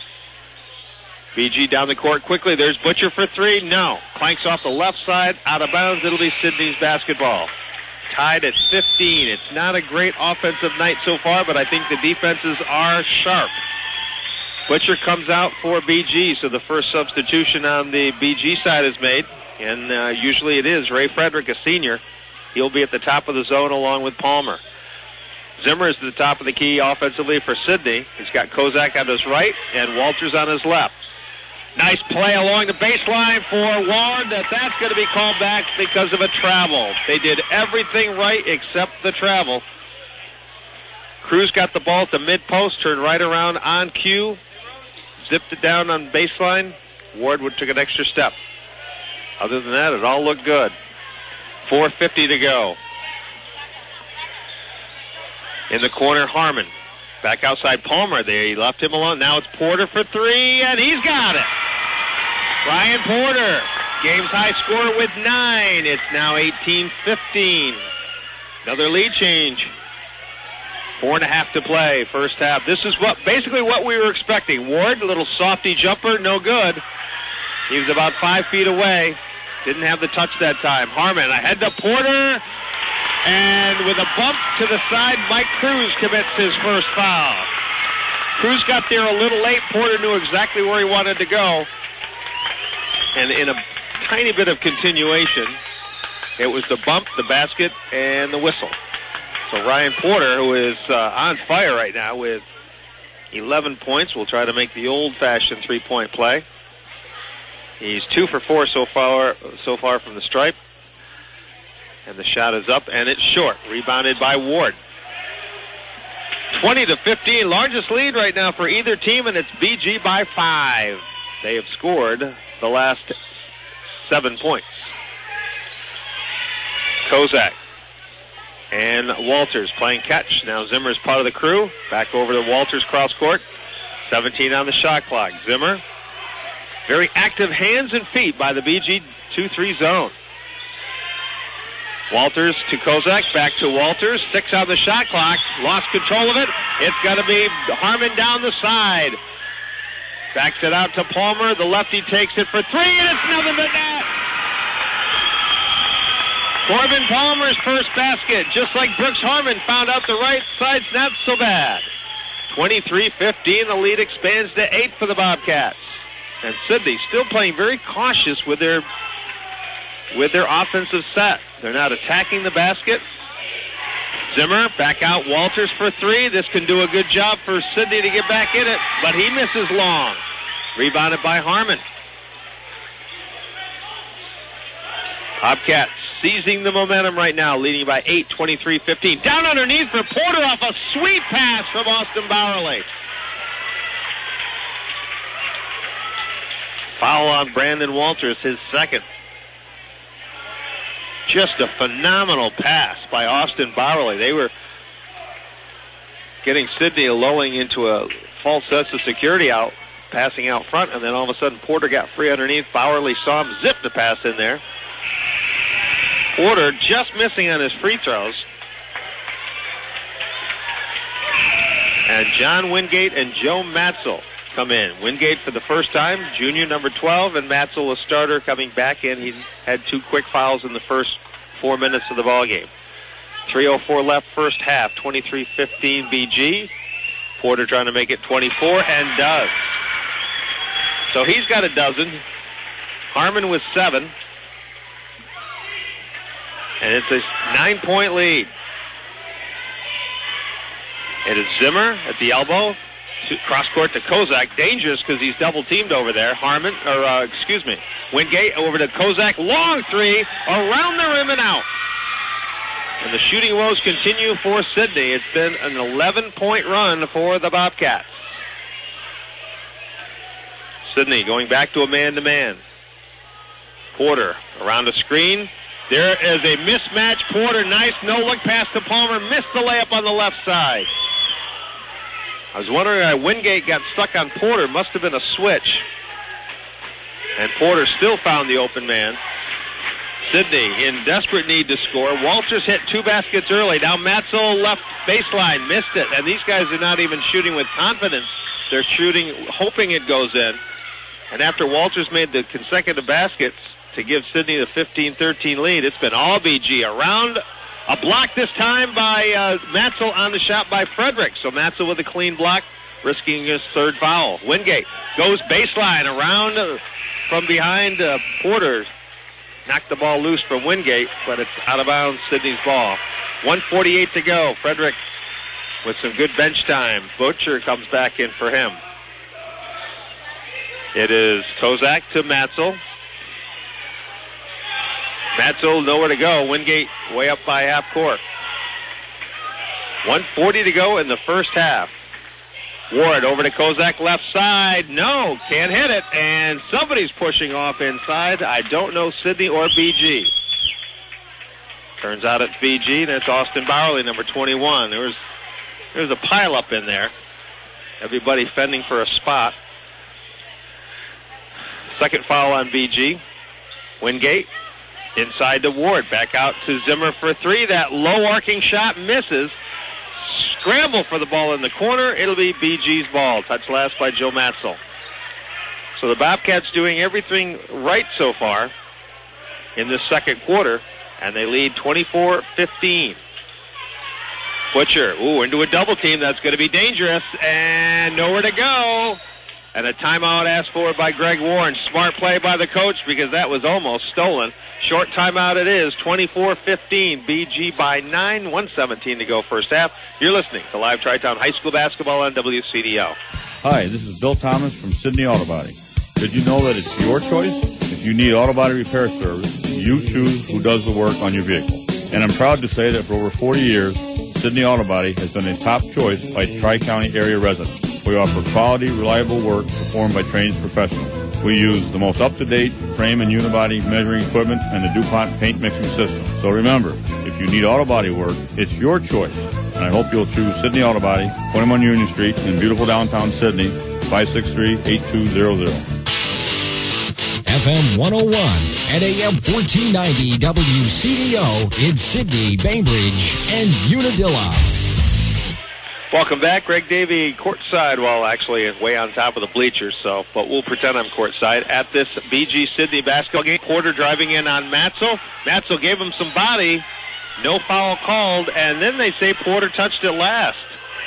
BG down the court quickly. There's Butcher for 3. No. Clanks off the left side. Out of bounds. It'll be Sydney's basketball. Tied at 15. It's not a great offensive night so far, but I think the defenses are sharp. Butcher comes out for BG, so the first substitution on the BG side is made, and usually it is Ray Frederick, a senior. He'll be at the top of the zone along with Palmer. Zimmer is at the top of the key offensively for Sydney. He's got Kozak on his right and Walters on his left. Nice play along the baseline for Ward. That's going to be called back because of a travel. They did everything right except the travel. Cruz got the ball at the mid-post, turned right around on cue, zipped it down on baseline. Ward took an extra step. Other than that, it all looked good. 4:50 to go. In the corner, Harmon. Back outside Palmer there. He left him alone. Now it's Porter for 3, and he's got it. Ryan Porter, game's high score with 9. It's now 18-15. Another lead change. 4.5 to play, first half. This is basically what we were expecting. Ward, a little softy jumper, no good. He was about 5 feet away. Didn't have the touch that time. Harmon ahead to Porter. And with a bump to the side, Mike Cruz commits his first foul. Cruz got there a little late. Porter knew exactly where he wanted to go. And in a tiny bit of continuation, it was the bump, the basket, and the whistle. So Ryan Porter, who is on fire right now with 11 points, will try to make the old-fashioned three-point play. He's 2 for 4 so far from the stripe. And the shot is up, and it's short. Rebounded by Ward. 20-15, largest lead right now for either team, and it's BG by 5. They have scored the last 7 points. Kozak and Walters playing catch. Now Zimmer's part of the crew. Back over to Walters cross court. 17 on the shot clock. Zimmer, very active hands and feet by the BG 2-3 zone. Walters to Kozak, back to Walters. 6 on the shot clock. Lost control of it. It's got to be Harmon down the side. Backs it out to Palmer. The lefty takes it for 3, and it's nothing but net. Corbin Palmer's first basket, just like Brooks Harmon found out the right side's not so bad. 23-15, the lead expands to 8 for the Bobcats. And Sydney still playing very cautious with their offensive set. They're not attacking the basket. Zimmer back out Walters for 3. This can do a good job for Sydney to get back in it, but he misses long. Rebounded by Harmon. Bobcats seizing the momentum right now, leading by 8, 23-15. Down underneath for Porter off a sweet pass from Austin Bowerly. Foul on Brandon Walters, his second. Just a phenomenal pass by Austin Bowerly. They were getting Sydney lulling into a false sense of security out, passing out front, and then all of a sudden Porter got free underneath. Bowerly saw him zip the pass in there. Porter just missing on his free throws. And John Wingate and Joe Matzel come in. Wingate for the first time, junior number 12, and Matzel a starter coming back in. He had 2 quick fouls in the first 4 minutes of the ballgame. 3:04 left first half, 23-15 BG. Porter trying to make it 24 and does. So he's got a dozen. Harmon with 7. And it's a 9-point lead. It is Zimmer at the elbow. Cross court to Kozak. Dangerous because he's double teamed over there. Wingate over to Kozak. Long 3 around the rim and out. And the shooting woes continue for Sidney. It's been an 11-point run for the Bobcats. Sidney going back to a man-to-man. Porter around the screen. There is a mismatch. Porter, nice no-look pass to Palmer. Missed the layup on the left side. I was wondering why Wingate got stuck on Porter. Must have been a switch. And Porter still found the open man. Sidney in desperate need to score. Walters hit 2 baskets early. Now Matzel left baseline, missed it. And these guys are not even shooting with confidence. They're shooting, hoping it goes in. And after Walters made the consecutive baskets to give Sidney the 15-13 lead, it's been all BG. Around a block this time by Matzel on the shot by Frederick. So Matzel with a clean block, risking his 3rd foul. Wingate goes baseline around from behind Porter. Knocked the ball loose from Wingate, but it's out of bounds, Sidney's ball. 1:48 to go. Frederick with some good bench time. Butcher comes back in for him. It is Kozak to Matzel. Matzel nowhere to go. Wingate way up by half court. 1:40 to go in the first half. Ward over to Kozak left side. No, can't hit it. And somebody's pushing off inside. I don't know Sidney or BG. Turns out it's BG, and it's Austin Bowerly, number 21. There's a pileup in there. Everybody fending for a spot. Second foul on BG. Wingate inside to Ward. Back out to Zimmer for 3. That low arcing shot misses. Scramble for the ball in the corner. It'll be BG's ball. Touch last by Joe Matzel. So the Bobcats doing everything right so far in this second quarter, and they lead 24-15. Butcher, into a double team. That's going to be dangerous, and nowhere to go. And a timeout asked for by Greg Warren. Smart play by the coach because that was almost stolen. Short timeout it is, 24-15. BG by 9, 1:17 to go first half. You're listening to Live Tri-Town High School Basketball on WCDO. Hi, this is Bill Thomas from Sidney Auto Body. Did you know that it's your choice? If you need auto body repair service, you choose who does the work on your vehicle. And I'm proud to say that for over 40 years, Sidney Auto Body has been a top choice by Tri-County area residents. We offer quality, reliable work performed by trained professionals. We use the most up-to-date frame and unibody measuring equipment and the DuPont paint mixing system. So remember, if you need auto body work, it's your choice. And I hope you'll choose Sidney Auto Body, 21 Union Street in beautiful downtown Sidney, 563-8200. FM 101 and AM 1490 WCDO in Sidney, Bainbridge, and Unadilla. Welcome back. Greg Davey courtside, well, actually way on top of the bleachers, but we'll pretend I'm courtside at this BG Sidney basketball game. Porter driving in on Matzel. Matzel gave him some body. No foul called, and then they say Porter touched it last.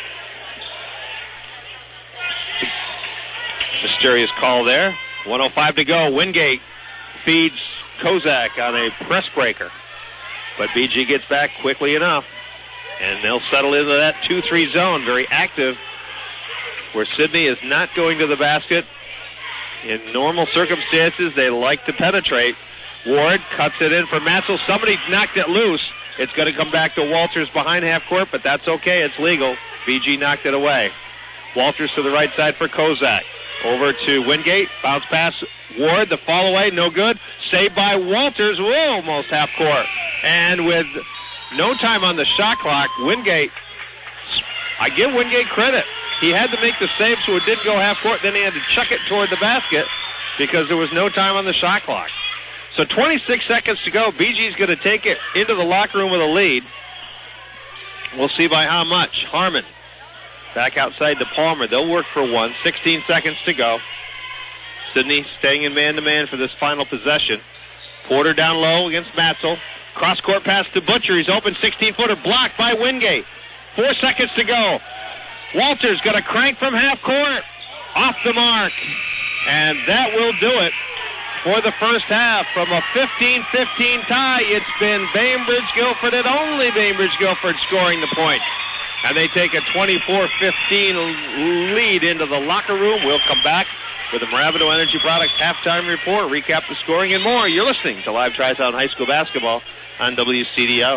Mysterious call there. 1:05 to go. Wingate feeds Kozak on a press breaker, but BG gets back quickly enough. And they'll settle into that 2-3 zone, very active, where Sidney is not going to the basket. In normal circumstances, they like to penetrate. Ward cuts it in for Matzel. Somebody knocked it loose. It's going to come back to Walters behind half court, but that's okay. It's legal. BG knocked it away. Walters to the right side for Kozak. Over to Wingate. Bounce pass. Ward, the fall away, no good. Saved by Walters. Whoa, almost half court. And with no time on the shot clock, Wingate, I give Wingate credit. He had to make the save so it didn't go half court. Then he had to chuck it toward the basket because there was no time on the shot clock. So 26 seconds to go. BG's going to take it into the locker room with a lead. We'll see by how much. Harmon back outside to Palmer. They'll work for one. 16 seconds to go. Sidney staying in man-to-man for this final possession. Porter down low against Matzel. Cross-court pass to Butcher. He's open, 16-footer blocked by Wingate. 4 seconds to go. Walters got a crank from half court. Off the mark. And that will do it for the first half. From a 15-15 tie, it's been Bainbridge-Guilford and only Bainbridge-Guilford scoring the point. And they take a 24-15 lead into the locker room. We'll come back with the Moravito Energy Products halftime report, recap the scoring, and more. You're listening to Live Tri-Town High School Basketball on WCDO.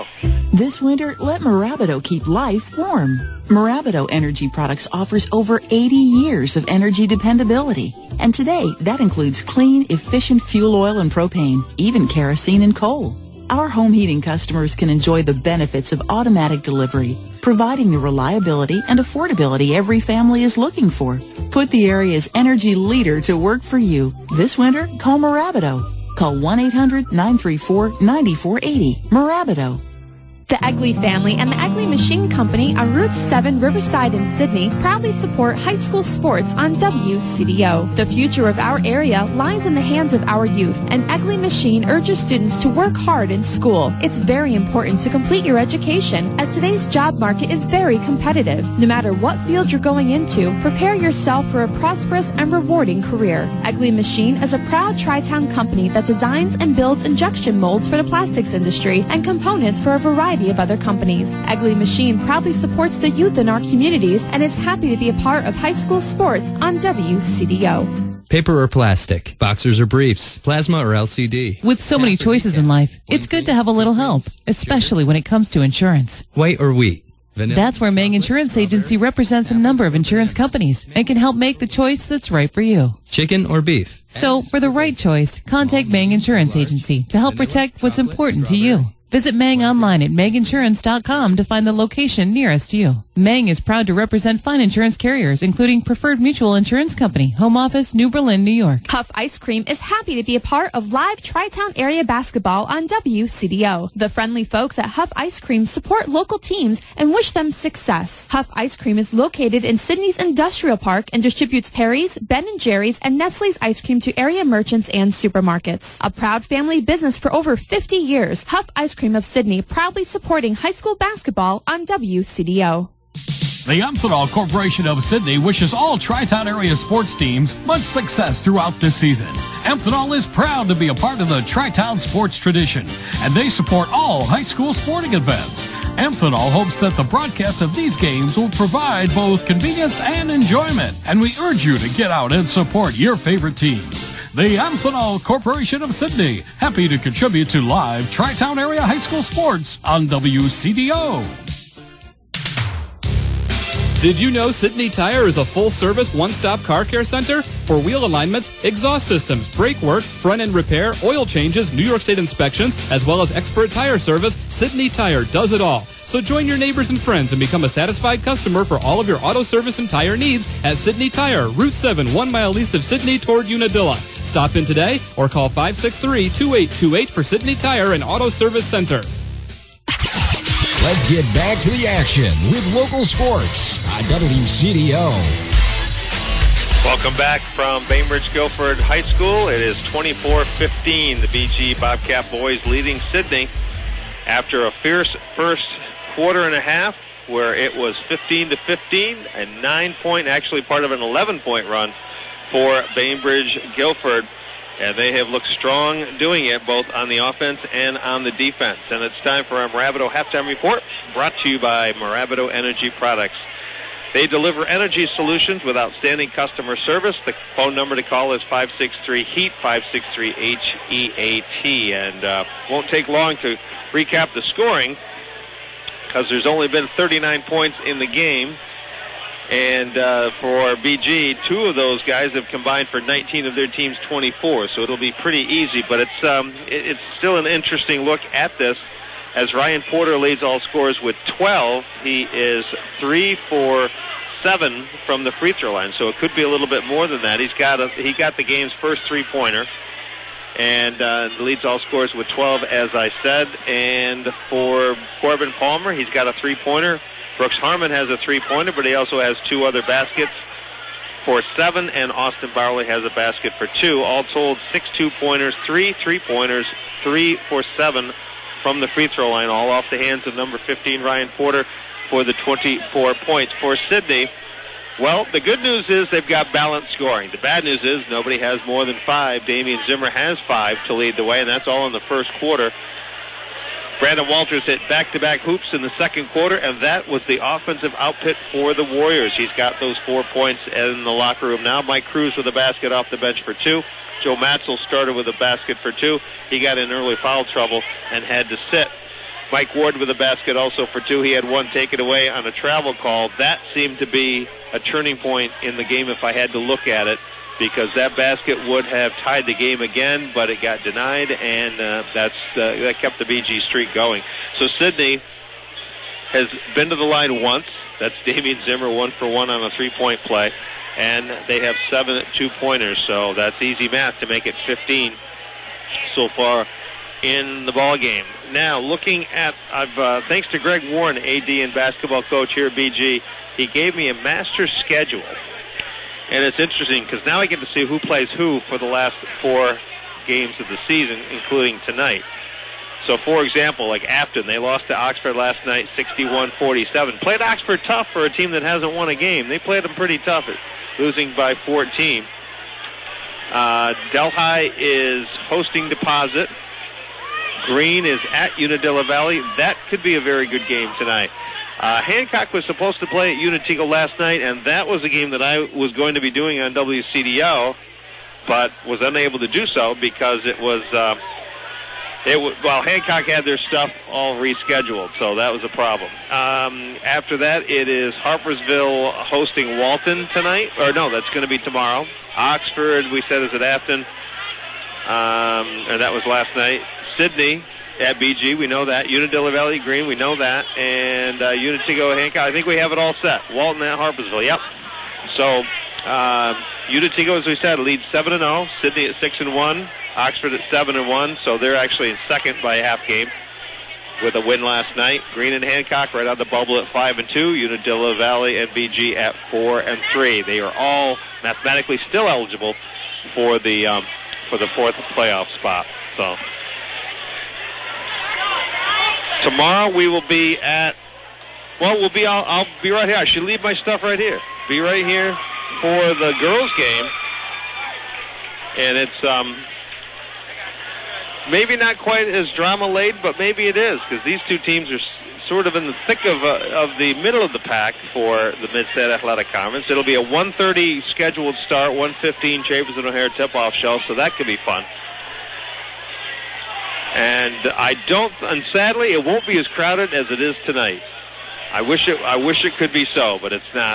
This winter, let Marabido keep life warm. Marabido Energy Products offers over 80 years of energy dependability. And today, that includes clean, efficient fuel oil and propane, even kerosene and coal. Our home heating customers can enjoy the benefits of automatic delivery, providing the reliability and affordability every family is looking for. Put the area's energy leader to work for you. This winter, call Marabido. Call 1-800-934-9480. Marabido. The Egley family and the Egley Machine Company on Route 7 Riverside in Sydney proudly support high school sports on WCDO. The future of our area lies in the hands of our youth, and Egley Machine urges students to work hard in school. It's very important to complete your education, as today's job market is very competitive. No matter what field you're going into, prepare yourself for a prosperous and rewarding career. Egley Machine is a proud Tri-Town company that designs and builds injection molds for the plastics industry and components for a variety of other companies. Egley Machine proudly supports the youth in our communities and is happy to be a part of high school sports on WCDO. Paper or plastic, boxers or briefs, plasma or LCD. With so many choices in life, it's good to have a little help, especially when it comes to insurance. White or wheat. Vanilla. That's where Mang Insurance Agency represents a number of insurance companies and can help make the choice that's right for you. Chicken or beef. So, for the right choice, contact Mang Insurance Agency to help protect what's important to you. Visit Mang online at manginsurance.com to find the location nearest you. Mang is proud to represent fine insurance carriers, including Preferred Mutual Insurance Company, Home Office, New Berlin, New York. Huff Ice Cream is happy to be a part of live Tri-Town area basketball on WCDO. The friendly folks at Huff Ice Cream support local teams and wish them success. Huff Ice Cream is located in Sydney's Industrial Park and distributes Perry's, Ben & Jerry's, and Nestle's ice cream to area merchants and supermarkets. A proud family business for over 50 years, Huff Ice Cream of Sydney proudly supporting high school basketball on WCDO. The Amphenol Corporation of Sydney wishes all Tri-Town area sports teams much success throughout this season. Amphenol is proud to be a part of the Tri-Town sports tradition, and they support all high school sporting events. Amphenol hopes that the broadcast of these games will provide both convenience and enjoyment, and we urge you to get out and support your favorite teams. The Amphenol Corporation of Sydney, happy to contribute to live Tri-Town area high school sports on WCDO. Did you know Sydney Tire is a full-service, one-stop car care center for wheel alignments, exhaust systems, brake work, front-end repair, oil changes, New York State inspections, as well as expert tire service? Sydney Tire does it all. So join your neighbors and friends and become a satisfied customer for all of your auto service and tire needs at Sydney Tire, Route 7, 1 mile east of Sydney toward Unadilla. Stop in today or call 563-2828 for Sydney Tire and Auto Service Center. Let's get back to the action with local sports on WCDO. Welcome back from Bainbridge Guilford High School. It is 24-15. The BG Bobcat boys leading Sydney after a fierce first quarter and a half where it was 15-15, a 9-point, actually part of an 11-point run for Bainbridge Guilford. And they have looked strong doing it both on the offense and on the defense. And it's time for our Marabido Halftime Report, brought to you by Marabido Energy Products. They deliver energy solutions with outstanding customer service. The phone number to call is 563-HEAT, 563-HEAT. And won't take long to recap the scoring because there's only been 39 points in the game. And for BG, two of those guys have combined for 19 of their team's 24, so it'll be pretty easy. But it's still an interesting look at this as Ryan Porter leads all scorers with 12. He is 3 for 7 from the free throw line, so it could be a little bit more than that. He got the game's first three-pointer and leads all scorers with 12, as I said. And for Corbin Palmer, he's got a three-pointer. Brooks Harmon has a three-pointer, but he also has two other baskets for 7, and Austin Barley has a basket for 2. All told, 6 two-pointers, 3 three-pointers, 3 for 7 from the free throw line, all off the hands of number 15, Ryan Porter, for the 24 points. For Sydney, well, the good news is they've got balanced scoring. The bad news is nobody has more than 5. Damian Zimmer has 5 to lead the way, and that's all in the first quarter. Brandon Walters hit back-to-back hoops in the second quarter, and that was the offensive output for the Warriors. He's got those 4 points in the locker room now. Mike Cruz with a basket off the bench for 2. Joe Matzel started with a basket for 2. He got in early foul trouble and had to sit. Mike Ward with a basket also for 2. He had one taken away on a travel call. That seemed to be a turning point in the game if I had to look at it, because that basket would have tied the game again, but it got denied, and that kept the BG streak going. So Sidney has been to the line once. That's Damian Zimmer, 1 for 1 on a 3-point play. And they have 7 2-pointers, so that's easy math to make it 15 so far in the ball game. Now, looking at, thanks to Greg Warren, AD and basketball coach here at BG, he gave me a master schedule. And it's interesting because now I get to see who plays who for the last 4 games of the season, including tonight. So, for example, like Afton, they lost to Oxford last night, 61-47. Played Oxford tough for a team that hasn't won a game. They played them pretty tough, losing by 14. Delhi is hosting Deposit. Green is at Unadilla Valley. That could be a very good game tonight. Hancock was supposed to play at Unatico last night, and that was a game that I was going to be doing on WCDO, but was unable to do so because Hancock had their stuff all rescheduled, so that was a problem. After that, it is Harpersville hosting Walton tonight. Or no, that's going to be tomorrow. Oxford, we said, is at Afton, and that was last night. Sidney at BG, we know that. Unadilla Valley Green, we know that. And Unatico Hancock, I think we have it all set. Walton at Harpersville, yep. So Unatico, as we said, leads 7-0. Sidney at 6-1. Oxford at 7-1, so they're actually in second by a half game with a win last night. Green and Hancock right on the bubble at 5-2. Unadilla Valley and BG at 4-3. They are all mathematically still eligible for the 4th playoff spot. So tomorrow we will be at. Well, I'll be right here. I should leave my stuff right here. Be right here for the girls' game, and it's maybe not quite as drama-laden, but maybe it is, because these two teams are sort of in the thick of the middle of the pack for the Mid-State Athletic Conference. It'll be a 1:30 scheduled start, 1:15 Chambers and O'Hare tip-off show, so that could be fun. And sadly, it won't be as crowded as it is tonight. I wish it could be so, but it's not.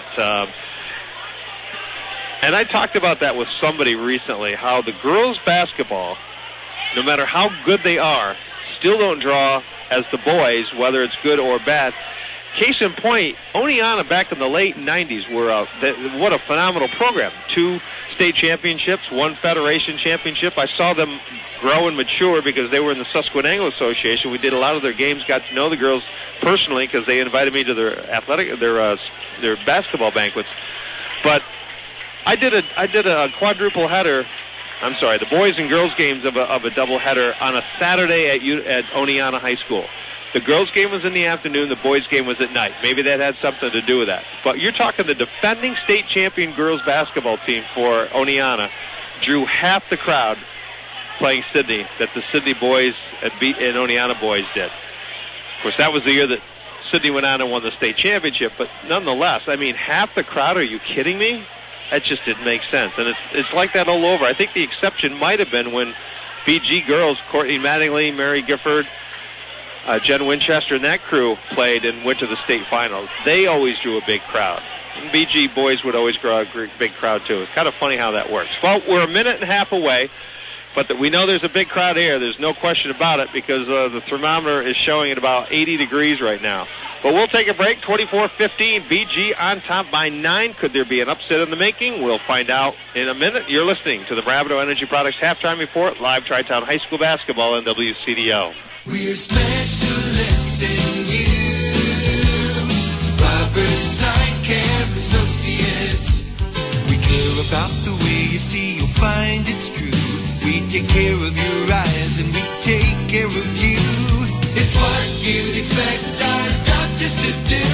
And I talked about that with somebody recently, how the girls' basketball, no matter how good they are, still don't draw as the boys, whether it's good or bad. Case in point, Oneonta back in the late 90s what a phenomenal program. 2 state championships, 1 federation championship. I saw them grow and mature because they were in the Susquehanna Association. We did a lot of their games, got to know the girls personally because they invited me to their basketball banquets. But I did a quadruple header. I'm sorry, the boys and girls games of a doubleheader on a Saturday at Oneonta High School. The girls game was in the afternoon, the boys game was at night. Maybe that had something to do with that. But you're talking the defending state champion girls basketball team for Oneonta drew half the crowd playing Sidney that the Sidney boys and Oneonta boys did. Of course, that was the year that Sidney went on and won the state championship, but nonetheless, I mean, half the crowd, are you kidding me? That just didn't make sense. And it's like that all over. I think the exception might have been when BG girls, Courtney Mattingly, Mary Gifford, Jen Winchester, and that crew played and went to the state finals. They always drew a big crowd. And BG boys would always draw a big crowd, too. It's kind of funny how that works. Well, we're a minute and a half away, but we know there's a big crowd here. There's no question about it because the thermometer is showing at about 80 degrees right now. But we'll take a break. 24-15, BG on top by 9. Could there be an upset in the making? We'll find out in a minute. You're listening to the Bravado Energy Products Halftime Report, live Tri-Town High School basketball on WCDO. We're specialists in you, Robert Eye Care Associates. We care about the way you see, you'll find it's true. We take care of your eyes and we take care of you. It's what you'd expect our doctors to do.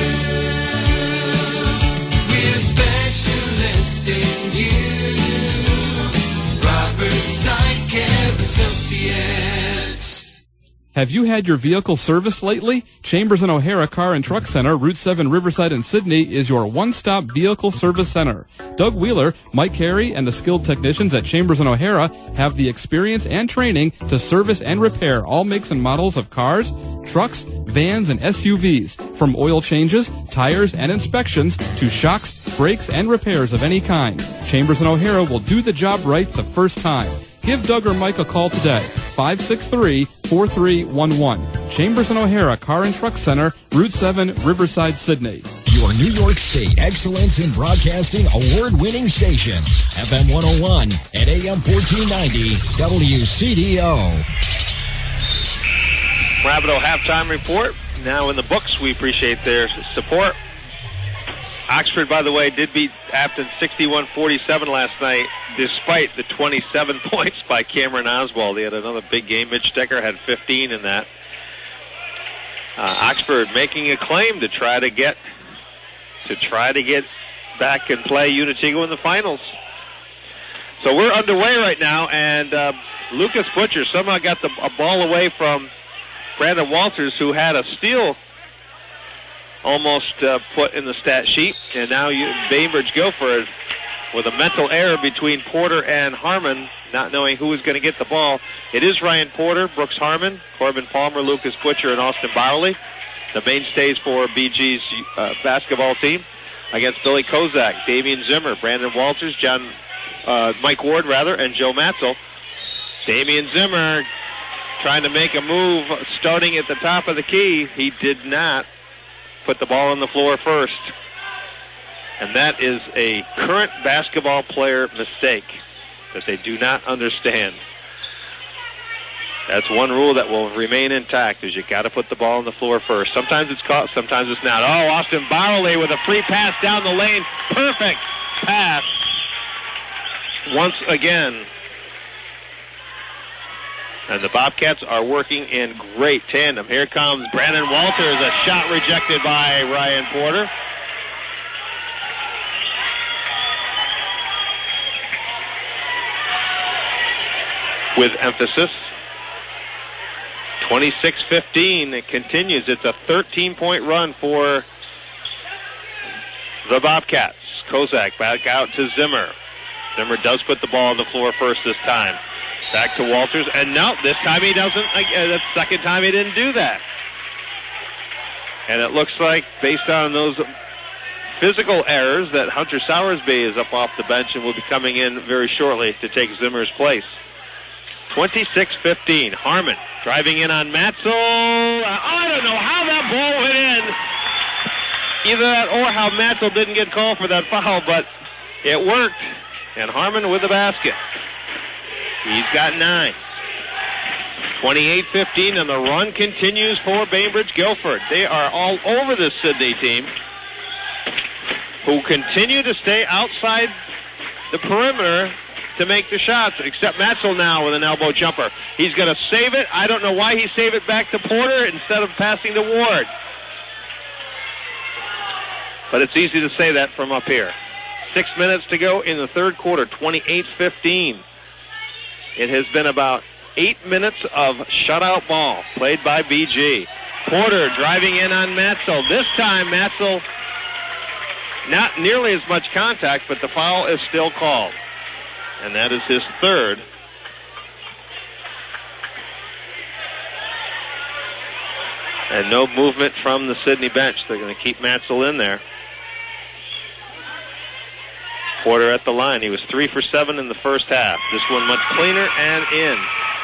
We're specialists in you, Robert's Eye Care Associates. Have you had your vehicle serviced lately? Chambers and O'Hara Car and Truck Center, Route 7, Riverside, and Sydney is your one-stop vehicle service center. Doug Wheeler, Mike Carey, and the skilled technicians at Chambers and O'Hara have the experience and training to service and repair all makes and models of cars, trucks, vans, and SUVs. From oil changes, tires, and inspections to shocks, brakes, and repairs of any kind, Chambers and O'Hara will do the job right the first time. Give Doug or Mike a call today, 563-4311. Chambers and O'Hara Car and Truck Center, Route 7, Riverside, Sydney. Your New York State Excellence in Broadcasting award-winning station, FM 101 and AM 1490 WCDO. Rapido halftime report. Now in the books, we appreciate their support. Oxford, by the way, did beat Afton 61-47 last night, despite the 27 points by Cameron Oswald. He had another big game. Mitch Decker had 15 in that. Oxford making a claim to try to get back and play Unitigo in the finals. So we're underway right now, and Lucas Butcher somehow got a ball away from Brandon Walters, who had a steal almost put in the stat sheet. And now Bainbridge Guilford with a mental error between Porter and Harmon, not knowing who was going to get the ball. It is Ryan Porter, Brooks Harmon, Corbin Palmer, Lucas Butcher, and Austin Bowerly, the mainstays for BG's basketball team, against Billy Kozak, Damian Zimmer, Brandon Walters, Mike Ward, and Joe Matzel. Damian Zimmer trying to make a move starting at the top of the key. He did not put the ball on the floor first. And that is a current basketball player mistake that they do not understand. That's one rule that will remain intact, is you got to put the ball on the floor first. Sometimes it's caught, sometimes it's not. Oh, Austin Bowerly with a free pass down the lane. Perfect pass once again. And the Bobcats are working in great tandem. Here comes Brandon Walters, a shot rejected by Ryan Porter. With emphasis. 26-15. It continues. It's a 13-point run for the Bobcats. Kozak back out to Zimmer. Zimmer does put the ball on the floor first this time. Back to Walters, and no, this time he doesn't. The second time he didn't do that. And it looks like, based on those physical errors, that Hunter Sowersby is up off the bench and will be coming in very shortly to take Zimmer's place. 26-15. Harmon driving in on Matzel. I don't know how that ball went in. Either that or how Matzel didn't get called for that foul, but it worked. And Harmon with the basket. He's got 9. 28-15, and the run continues for Bainbridge Guilford. They are all over this Sydney team, who continue to stay outside the perimeter to make the shots, except Matzel now with an elbow jumper. He's going to save it. I don't know why he saved it back to Porter instead of passing to Ward. But it's easy to say that from up here. 6 minutes to go in the third quarter, 28-15. It has been about 8 minutes of shutout ball played by BG. Porter driving in on Matzel. This time, Matzel, not nearly as much contact, but the foul is still called. And that is his third. And no movement from the Sydney bench. They're going to keep Matzel in there. Porter at the line. He was 3 for 7 in the first half. This one much cleaner and in.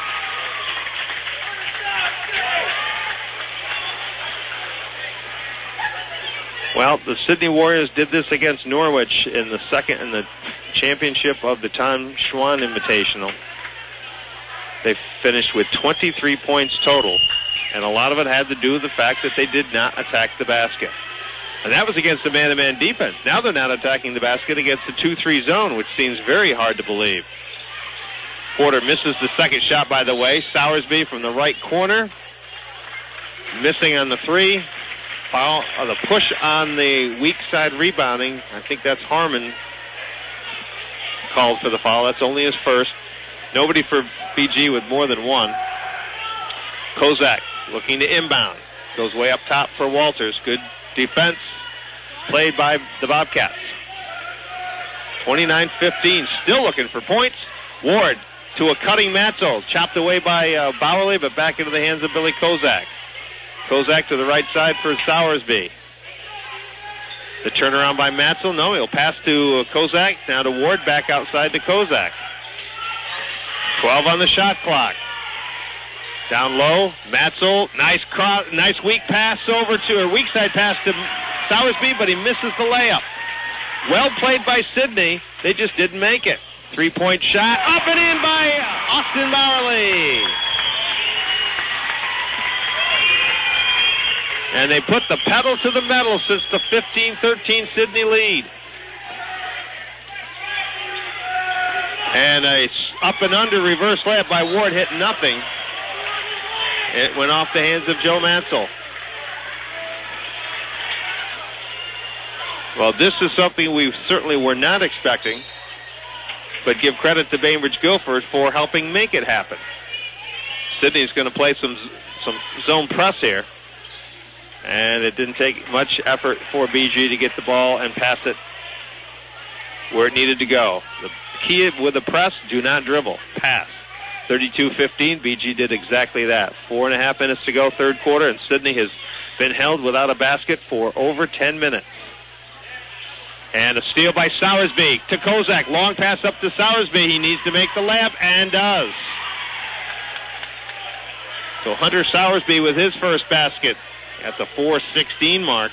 Well, the Sydney Warriors did this against Norwich in the championship of the Tom Schwann Invitational. They finished with 23 points total, and a lot of it had to do with the fact that they did not attack the basket. And that was against the man-to-man defense. Now they're not attacking the basket against the 2-3 zone, which seems very hard to believe. Porter misses the second shot, by the way. Sowersby from the right corner, missing on the 3. Foul, the push on the weak side rebounding. I think that's Harmon called for the foul. That's only his first. Nobody for BG with more than 1. Kozak looking to inbound. Goes way up top for Walters. Good defense played by the Bobcats. 29-15, still looking for points. Ward to a cutting Matzel. Chopped away by Bowerly, but back into the hands of Billy Kozak. Kozak to the right side for Sowersby. The turnaround by Matzel. No, he'll pass to Kozak. Now to Ward, back outside to Kozak. 12 on the shot clock. Down low, Matzel. Nice weak pass over to, or weak side pass to Sowersby, but he misses the layup. Well played by Sidney. They just didn't make it. 3-point shot. Up and in by Austin Bowerly. And they put the pedal to the metal since the 15-13 Sidney lead. And a up and under reverse layup by Ward hit nothing. It went off the hands of Joe Matzel. Well, this is something we certainly were not expecting, but give credit to Bainbridge Guilford for helping make it happen. Sidney's going to play some zone press here, and it didn't take much effort for BG to get the ball and pass it where it needed to go. The key with the press, do not dribble, pass. 32-15, BG did exactly that. 4.5 minutes to go, third quarter, and Sidney has been held without a basket for over 10 minutes. And a steal by Sowersby to Kozak. Long pass up to Sowersby. He needs to make the layup, and does. So Hunter Sowersby with his first basket at the 4:16 mark.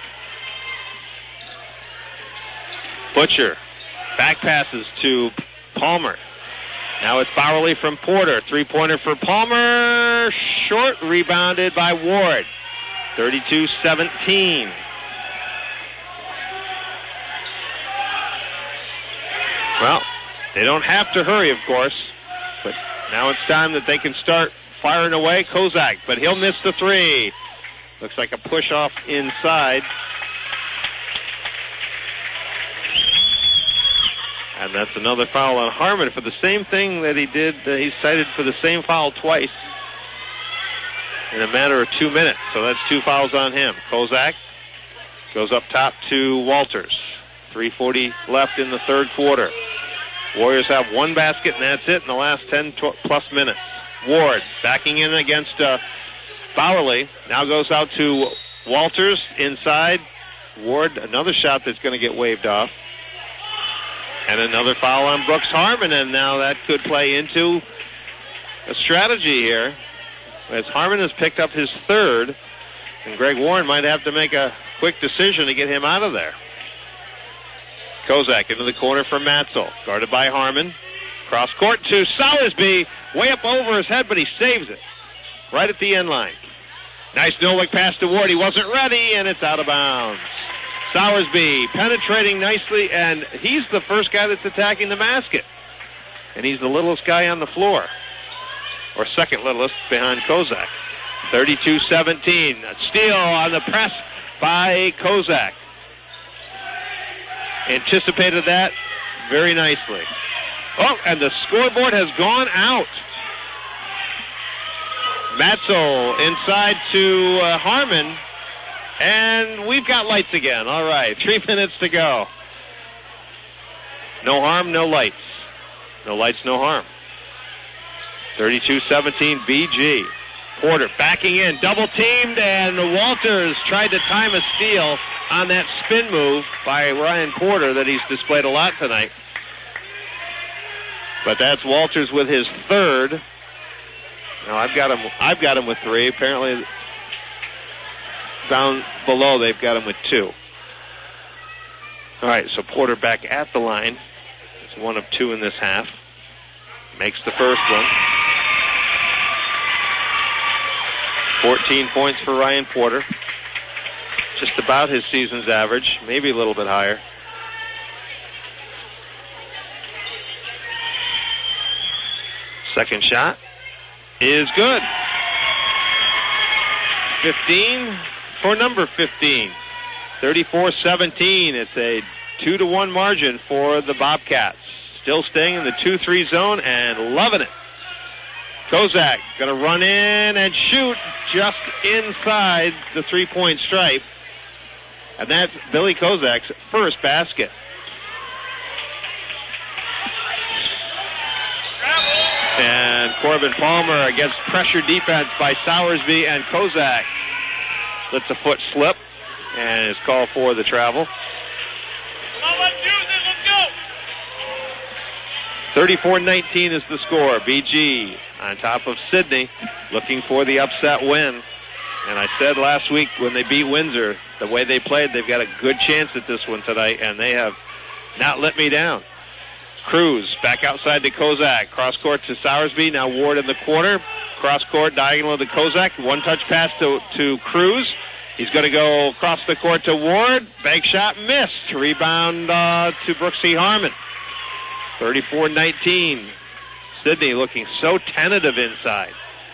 Butcher. Back passes to Palmer. Now it's Bowerly from Porter. Three-pointer for Palmer. Short, rebounded by Ward. 32-17. Well, they don't have to hurry, of course, but now it's time that they can start firing away. Kozak, but he'll miss the three. Looks like a push-off inside. And that's another foul on Harmon for the same thing that he did. He cited for the same foul twice in a matter of 2 minutes. So that's 2 fouls on him. Kozak goes up top to Walters. 3:40 left in the third quarter. Warriors have one basket, and that's it in the last 10-plus minutes. Ward backing in against Bowerly. Now goes out to Walters inside. Ward, another shot that's going to get waved off. And another foul on Brooks Harmon, and now that could play into a strategy here, as Harmon has picked up his third, and Greg Warren might have to make a quick decision to get him out of there. Kozak into the corner for Matzel, guarded by Harmon. Cross court to Sowersby, way up over his head, but he saves it right at the end line. Nice Nowak pass to Ward. He wasn't ready, and it's out of bounds. Sowersby penetrating nicely, and he's the first guy that's attacking the basket. And he's the littlest guy on the floor, or second littlest behind Kozak. 32-17. A steal on the press by Kozak. Anticipated that very nicely. Oh, and the scoreboard has gone out. Matzel inside to Harmon. And we've got lights again. All right, 3 minutes to go. No harm, no lights. No lights, no harm. 32-17 BG. Porter backing in, double teamed, and Walters tried to time a steal on that spin move by Ryan Porter that he's displayed a lot tonight. But that's Walters with his third. Now I've got him with 3. Apparently down below they've got him with 2. All right, so Porter back at the line. It's 1 of 2 in this half. Makes the first one. 14 points for Ryan Porter. Just about his season's average, maybe a little bit higher. Second shot is good. 15 for number 15. 34-17. It's a 2-1 margin for the Bobcats. Still staying in the 2-3 zone and loving it. Kozak going to run in and shoot just inside the 3-point stripe. And that's Billy Kozak's first basket. And Corbin Palmer against pressure defense by Sowersby and Kozak. lets a foot slip and is called for the travel. 34-19 is the score. BG on top of Sidney, looking for the upset win. And I said last week when they beat Windsor, the way they played, they've got a good chance at this one tonight, and they have not let me down. Cruz back outside to Kozak. Cross court to Sowersby. Now Ward in the corner. Cross court diagonal to Kozak. One touch pass to Cruz. He's going to go across the court to Ward. Bank shot missed. Rebound to Brooksy Harmon. 34-19. Sidney looking so tentative inside.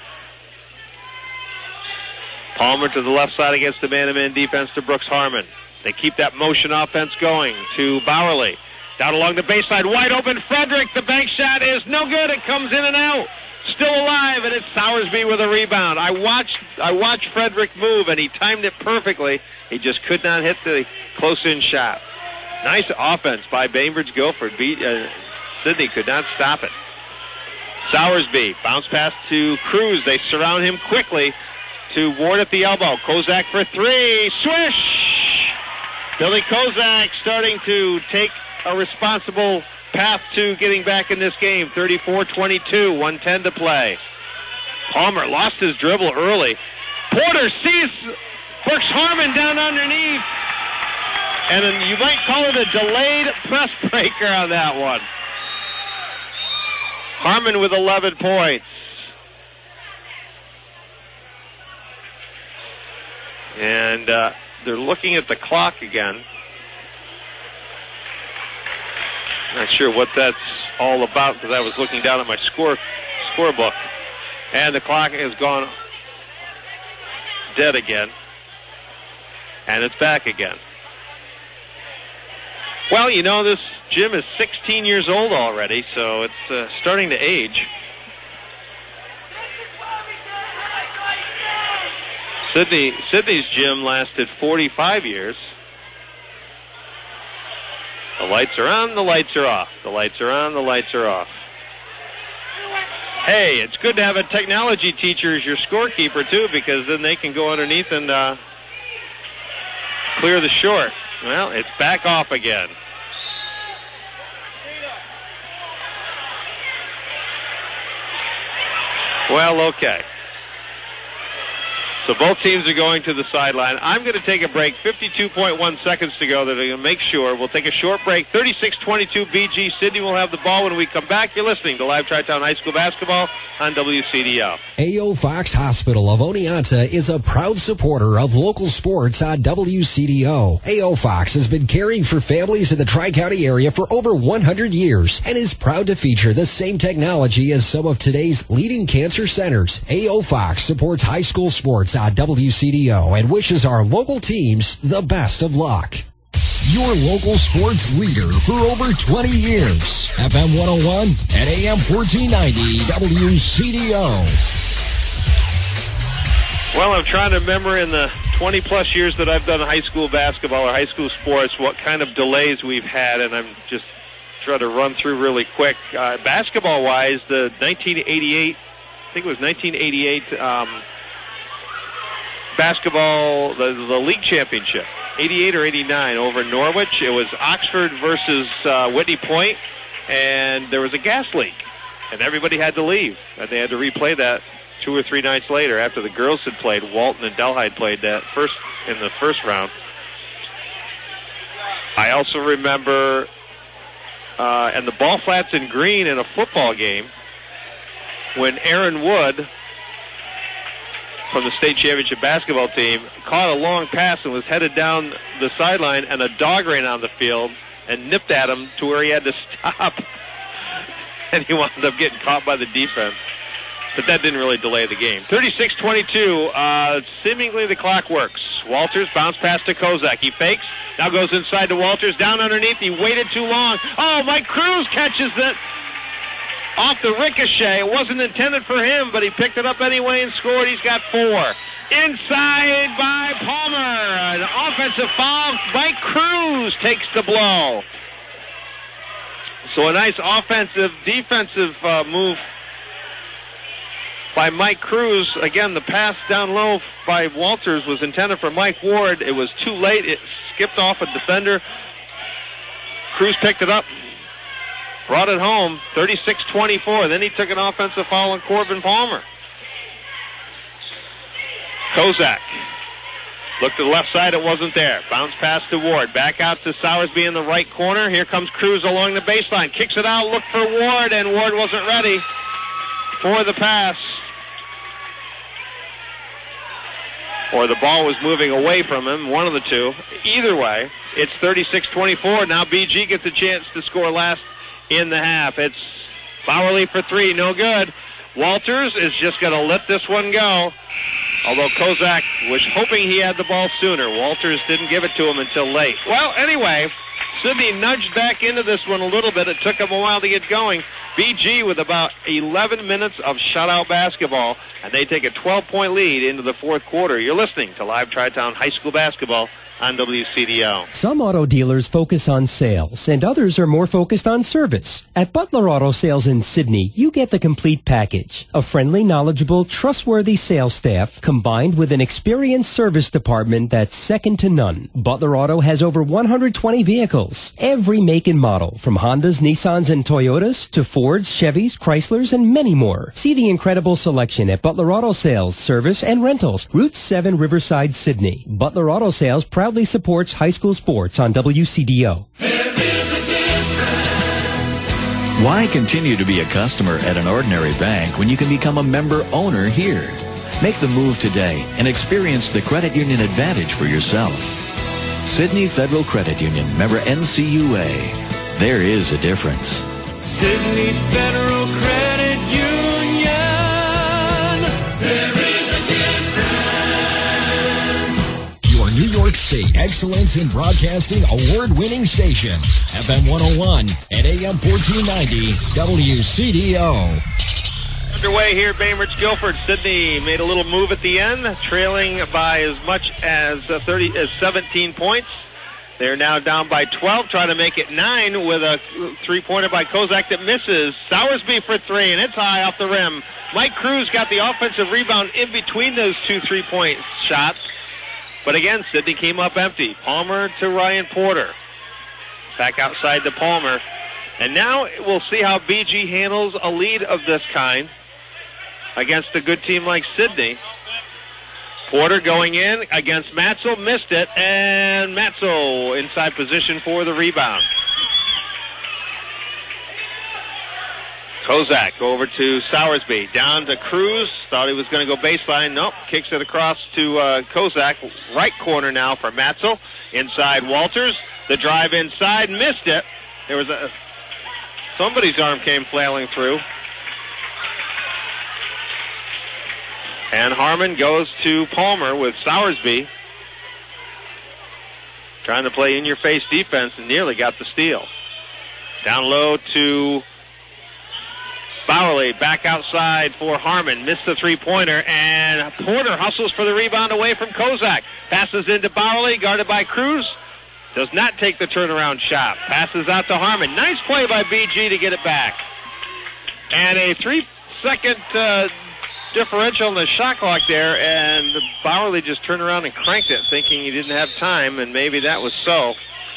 Palmer to the left side against the man-to-man defense to Brooks Harmon. They keep that motion offense going to Bowerly. Down along the baseline, wide open Frederick. The bank shot is no good. It comes in and out. Still alive, and it's Sowersby with a rebound. I watched Frederick move, and he timed it perfectly. He just could not hit the close-in shot. Nice offense by Bainbridge Guilford. Sidney could not stop it. Sowersby, bounce pass to Cruz. They surround him quickly to Ward at the elbow. Kozak for three. Swish! Billy Kozak starting to take a responsible path to getting back in this game. 34-22, 1:10 to play. Palmer lost his dribble early. Porter sees Brooks Harmon down underneath. And then you might call it a delayed press breaker on that one. Harmon with 11 points. And they're looking at the clock again. Not sure what that's all about because I was looking down at my scorebook. And the clock has gone dead again. And it's back again. Well, you know, this gym is 16 years old already, so it's starting to age. Sidney's gym lasted 45 years. The lights are on, the lights are off. The lights are on, the lights are off. Hey, it's good to have a technology teacher as your scorekeeper, too, because then they can go underneath and clear the short. Well, it's back off again. Well, okay. So both teams are going to the sideline. I'm going to take a break. 52.1 seconds to go. They're going to make sure. We'll take a short break. 36-22 BG. Sidney will have the ball when we come back. You're listening to Live Tri-Town High School Basketball on WCDL. A.O. Fox Hospital of Oneonta is a proud supporter of local sports on WCDO. A.O. Fox has been caring for families in the Tri-County area for over 100 years and is proud to feature the same technology as some of today's leading cancer centers. A.O. Fox supports high school sports on WCDO and wishes our local teams the best of luck. Your local sports leader for over 20 years. FM 101 and AM 1490 WCDO. Well, I'm trying to remember in the 20-plus years that I've done high school basketball or high school sports what kind of delays we've had, and I'm just trying to run through really quick. Basketball-wise, the 1988, I think it was 1988 basketball, the league championship, 88 or 89 over Norwich. It was Oxford versus Whitney Point, and there was a gas leak, and everybody had to leave, and they had to replay that 2 or 3 nights later after the girls had played. Walton and Delhi played that in the first round. I also remember and the ball flats in green in a football game when Aaron Wood from the state championship basketball team caught a long pass and was headed down the sideline, and a dog ran on the field and nipped at him to where he had to stop, and he wound up getting caught by the defense. But that didn't really delay the game. 36-22, seemingly the clock works. Walters, bounce pass to Kozak. He fakes, now goes inside to Walters, down underneath. He waited too long. Oh, Mike Cruz catches it off the ricochet. It wasn't intended for him, but he picked it up anyway and scored. He's got 4. Inside by Palmer. An offensive foul. Mike Cruz takes the blow. So a nice offensive, defensive move by Mike Cruz. Again, the pass down low by Walters was intended for Mike Ward. It was too late. It skipped off a defender. Cruz picked it up, brought it home, 36-24. Then he took an offensive foul on Corbin Palmer. Kozak looked to the left side. It wasn't there. Bounce pass to Ward. Back out to Sowersby in the right corner. Here comes Cruz along the baseline. Kicks it out. Look for Ward, and Ward wasn't ready for the pass. Or the ball was moving away from him, one of the two. Either way, it's 36-24. Now BG gets a chance to score last in the half. It's Bowerly for three, no good. Walters is just going to let this one go. Although Kozak was hoping he had the ball sooner. Walters didn't give it to him until late. Well, anyway, Sidney nudged back into this one a little bit. It took him a while to get going. BG with about 11 minutes of shutout basketball, and they take a 12-point lead into the fourth quarter. You're listening to Live Tri-Town High School Basketball on WCDO. Some auto dealers focus on sales, and others are more focused on service. At Butler Auto Sales in Sydney, you get the complete package. A friendly, knowledgeable, trustworthy sales staff combined with an experienced service department that's second to none. Butler Auto has over 120 vehicles, every make and model, from Hondas, Nissans, and Toyotas to Fords, Chevys, Chryslers, and many more. See the incredible selection at Butler Auto Sales, Service, and Rentals, Route 7, Riverside, Sydney. Butler Auto Sales proudly supports high school sports on WCDO. Why continue to be a customer at an ordinary bank when you can become a member owner here? Make the move today and experience the credit union advantage for yourself. Sydney Federal Credit Union, member NCUA. There is a difference. Sydney Federal Credit Union. There is a difference. Your New York State Excellence in Broadcasting award-winning station, FM 101 and AM 1490 WCDO. Underway here, Bainbridge Guilford. Sydney made a little move at the end, trailing by as much as 17 points. They're now down by 12, trying to make it 9 with a three-pointer by Kozak that misses. Sowersby for three, and it's high off the rim. Mike Cruz got the offensive rebound in between those two three-point shots. But again, Sydney came up empty. Palmer to Ryan Porter. Back outside to Palmer. And now we'll see how BG handles a lead of this kind against a good team like Sydney. Porter going in against Matzel, missed it, and Matzel inside position for the rebound. Kozak over to Sowersby, down to Cruz, thought he was going to go baseline, nope, kicks it across to Kozak, right corner now for Matzel, inside Walters, the drive inside, missed it. There was somebody's arm came flailing through. And Harmon goes to Palmer with Sowersby. Trying to play in-your-face defense and nearly got the steal. Down low to Bowerly. Back outside for Harmon. Missed the three-pointer. And Porter hustles for the rebound away from Kozak. Passes into Bowerly, guarded by Cruz. Does not take the turnaround shot. Passes out to Harmon. Nice play by BG to get it back. And a 3-second differential in the shot clock there, and Bowerly just turned around and cranked it, thinking he didn't have time, and maybe that was so.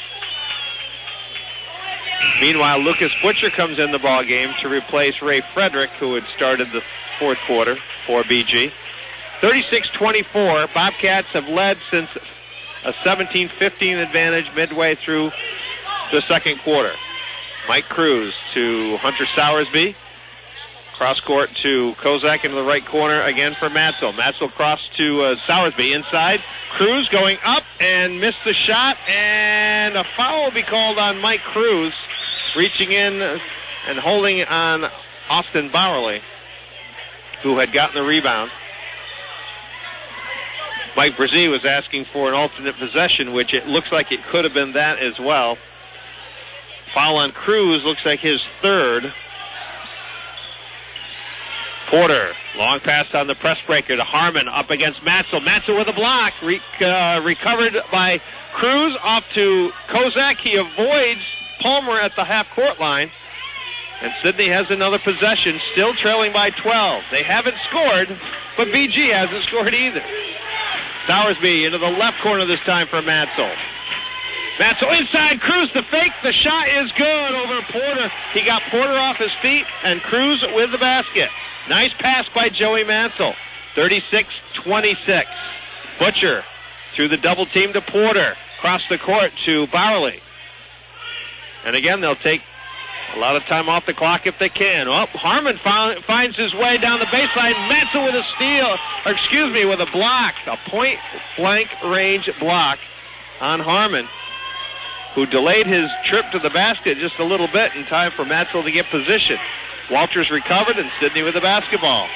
Meanwhile, Lucas Butcher comes in the ball game to replace Ray Frederick, who had started the fourth quarter for BG. 36-24. Bobcats have led since a 17-15 advantage midway through the second quarter. Mike Cruz to Hunter Sowersby. Cross court to Kozak into the right corner again for Matzel. Matzel cross to Sowersby inside. Cruz going up and missed the shot, and a foul will be called on Mike Cruz, reaching in and holding on Austin Bowerly, who had gotten the rebound. Mike Brzee was asking for an alternate possession, which it looks like it could have been that as well. Foul on Cruz, looks like his third. Porter, long pass on the press breaker to Harmon, up against Matzel. Matzel with a block, recovered by Cruz, off to Kozak. He avoids Palmer at the half-court line. And Sidney has another possession, still trailing by 12. They haven't scored, but BG hasn't scored either. Sowersby into the left corner this time for Matzel. Matzel inside, Cruz the fake. The shot is good over Porter. He got Porter off his feet, and Cruz with the basket. Nice pass by Joey Matzel. 36-26. Butcher through the double team to Porter. Across the court to Bowerly. And again, they'll take a lot of time off the clock if they can. Oh, Harmon finds his way down the baseline. Matzel with a steal, with a block. A point-blank range block on Harmon, who delayed his trip to the basket just a little bit in time for Matzel to get position. Walters recovered, and Sidney with the basketball.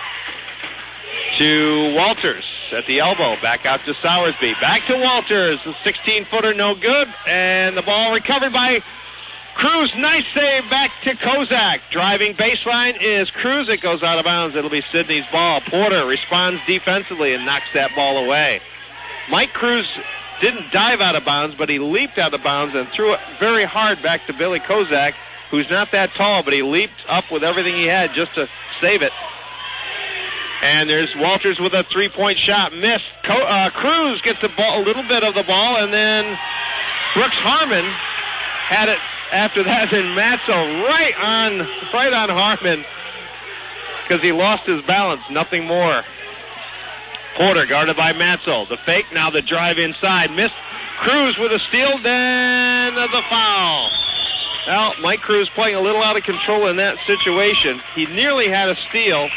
To Walters at the elbow. Back out to Sowersby. Back to Walters. The 16-footer no good, and the ball recovered by Cruz. Nice save back to Kozak. Driving baseline is Cruz. It goes out of bounds. It'll be Sidney's ball. Porter responds defensively and knocks that ball away. Mike Cruz didn't dive out of bounds, but he leaped out of bounds and threw it very hard back to Billy Kozak, who's not that tall, but he leaped up with everything he had just to save it. And there's Walters with a three-point shot. Missed. Cruz gets the ball, a little bit of the ball, and then Brooks Harmon had it after that. And Matzel right on Harmon because he lost his balance. Nothing more. Porter guarded by Matzel. The fake, now the drive inside. Missed. Cruz with a steal, then the foul. Well, Mike Cruz playing a little out of control in that situation. He nearly had a steal.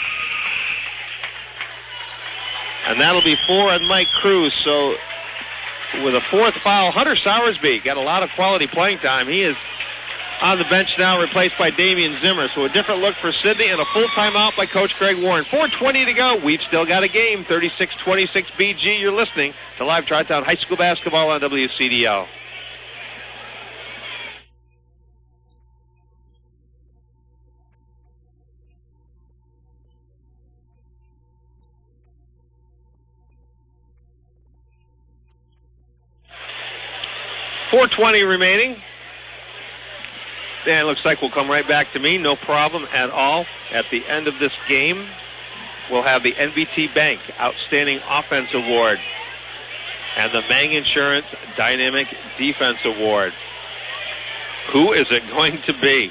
And that'll be 4 on Mike Cruz. So with a fourth foul, Hunter Sowersby got a lot of quality playing time. He is on the bench now, replaced by Damian Zimmer. So a different look for Sidney and a full timeout by Coach Greg Warren. 4:20 to go. We've still got a game. 36-26 BG. You're listening to Live Tri-Town High School Basketball on WCDL. .420 remaining. And it looks like we'll come right back to me. No problem at all. At the end of this game, we'll have the NBT Bank Outstanding Offense Award and the Mang Insurance Dynamic Defense Award. Who is it going to be?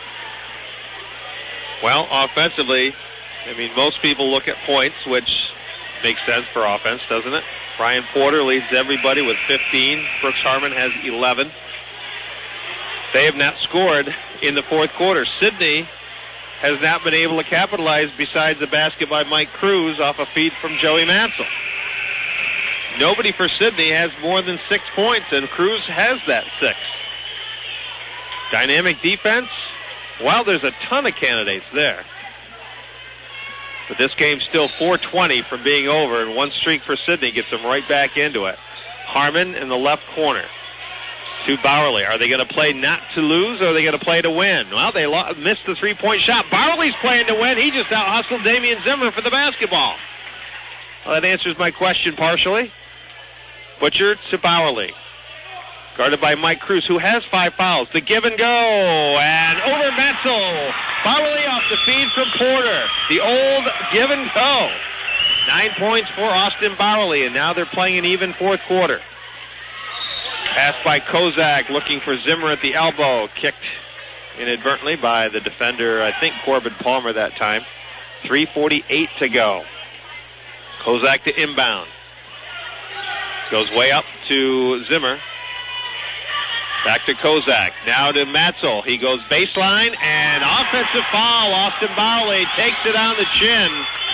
Well, offensively, most people look at points, which makes sense for offense, doesn't it? Brian Porter leads everybody with 15. Brooks Harmon has 11. They have not scored in the fourth quarter. Sidney has not been able to capitalize besides the basket by Mike Cruz off a feed from Joey Matzel. Nobody for Sidney has more than 6 points, and Cruz has that 6. Dynamic defense, well, there's a ton of candidates there. But this game's still 4:20 from being over, and one streak for Sidney gets them right back into it. Harmon in the left corner to Bowerly. Are they going to play not to lose, or are they going to play to win? Well, they missed the three-point shot. Bowerly's playing to win. He just out-hustled Damian Zimmer for the basketball. Well, that answers my question partially. Butcher to Bowerly. Guarded by Mike Cruz, who has 5 fouls. The give and go. And over Matzel. Bowerly off the feed from Porter. The old give and go. 9 points for Austin Bowerly, and now they're playing an even fourth quarter. Pass by Kozak, looking for Zimmer at the elbow. Kicked inadvertently by the defender, I think Corbin Palmer that time. 3:48 to go. Kozak to inbound. Goes way up to Zimmer. Back to Kozak. Now to Matzel. He goes baseline, and offensive foul. Austin Bowerly takes it on the chin.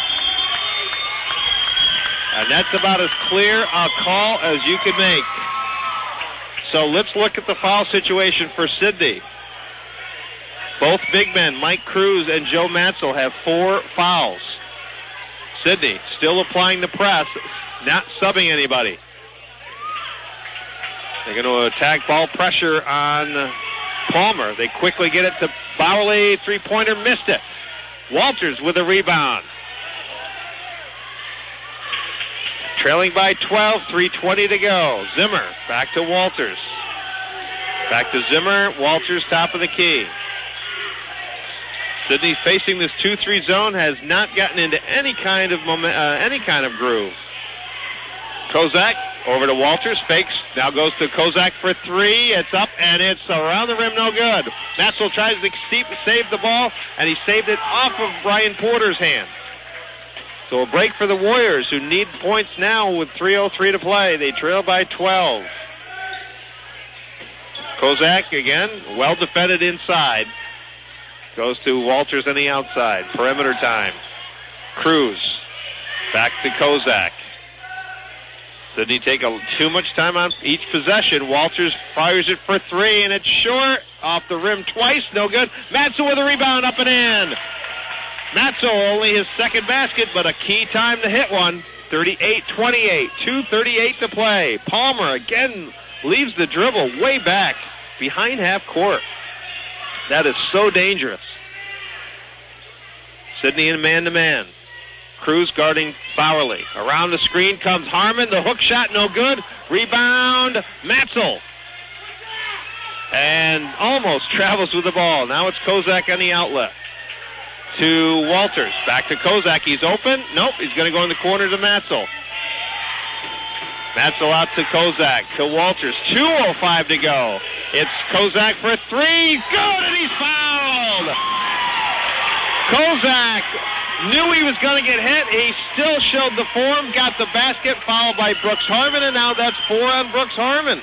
And that's about as clear a call as you can make. So let's look at the foul situation for Sidney. Both big men, Mike Cruz and Joe Matzel, have 4 fouls. Sidney still applying the press, not subbing anybody. They're going to attack ball pressure on Palmer. They quickly get it to Bowerly. Three-pointer, missed it. Walters with a rebound. Trailing by 12, 3:20 to go. Zimmer back to Walters. Back to Zimmer. Walters top of the key. Sidney facing this 2-3 zone has not gotten into any kind of groove. Kozak over to Walters, fakes, now goes to Kozak for three. It's up, and it's around the rim, no good. Matzel tries to save the ball, and he saved it off of Brian Porter's hand. So a break for the Warriors, who need points now with 3:03 to play. They trail by 12. Kozak, again, well defended inside. Goes to Walters on the outside. Perimeter time. Cruz back to Kozak. Sidney take too much time on each possession. Walters fires it for three, and it's short. Off the rim twice, no good. Matzel with a rebound, up and in. Matzel only his second basket, but a key time to hit one. 38-28, 2:38 to play. Palmer again leaves the dribble way back behind half court. That is so dangerous. Sidney in man-to-man. Cruz guarding Bowerly. Around the screen comes Harmon. The hook shot, no good. Rebound, Matzel. And almost travels with the ball. Now it's Kozak on the outlet. To Walters. Back to Kozak. He's open. Nope, he's going to go in the corner to Matzel. Matzel out to Kozak. To Walters. 2:05 to go. It's Kozak for three. Good, and he's fouled. Kozak knew he was going to get hit. He still showed the form, got the basket, fouled by Brooks Harmon, and now that's 4 on Brooks Harmon.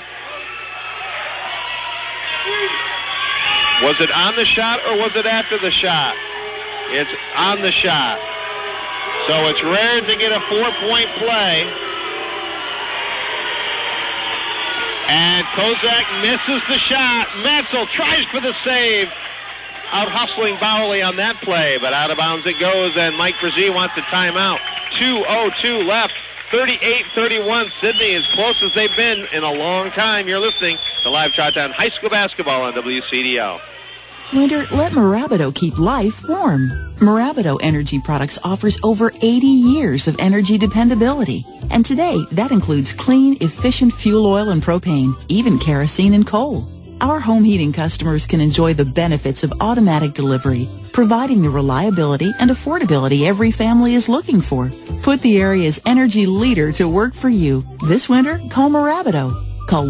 Was it on the shot or was it after the shot? It's on the shot. So it's rare to get a 4-point play. And Kozak misses the shot. Matzel tries for the save. Out hustling Bowerly on that play, but out of bounds it goes, and Mike Brzee wants a timeout. 2:02 left. 38-31. Sidney as close as they've been in a long time. You're listening to Live Tri-Town High School Basketball on WCDO. This winter, let Marabido keep life warm. Marabido Energy Products offers over 80 years of energy dependability. And today, that includes clean, efficient fuel oil and propane, even kerosene and coal. Our home heating customers can enjoy the benefits of automatic delivery, providing the reliability and affordability every family is looking for. Put the area's energy leader to work for you. This winter, call Marabido. Call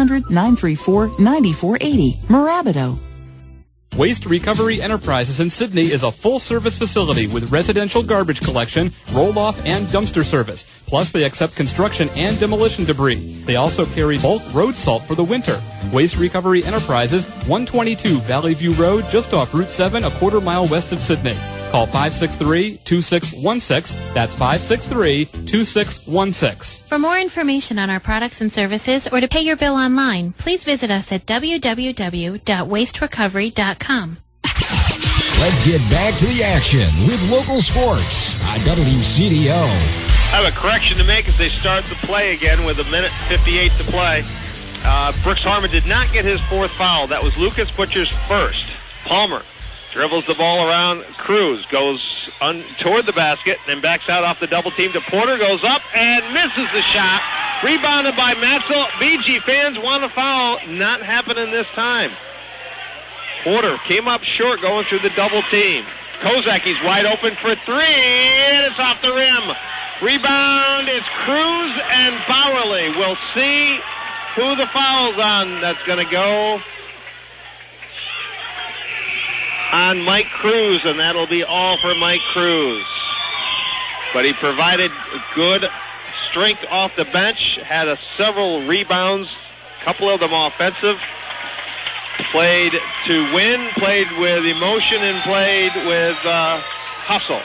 1-800-934-9480. Marabido. Waste Recovery Enterprises in Sidney is a full-service facility with residential garbage collection, roll-off, and dumpster service. Plus, they accept construction and demolition debris. They also carry bulk road salt for the winter. Waste Recovery Enterprises, 122 Valley View Road, just off Route 7, a quarter mile west of Sidney. Call 563-2616. That's 563-2616. For more information on our products and services or to pay your bill online, please visit us at www.wasterecovery.com. Let's get back to the action with local sports on WCDO. I have a correction to make as they start the play again with 1:58 to play. Brooks Harmon did not get his fourth foul. That was Lucas Butcher's first. Palmer dribbles the ball around. Cruz goes toward the basket, then backs out off the double team to Porter, goes up and misses the shot. Rebounded by Matzel. BG fans want a foul. Not happening this time. Porter came up short going through the double team. Kozak, he's wide open for three, and it's off the rim. Rebound, it's Cruz and Bowerly. We'll see who the foul's on. That's going to go on Mike Cruz, and that'll be all for Mike Cruz. But he provided good strength off the bench, had several rebounds, a couple of them offensive. Played to win, played with emotion, and played with hustle.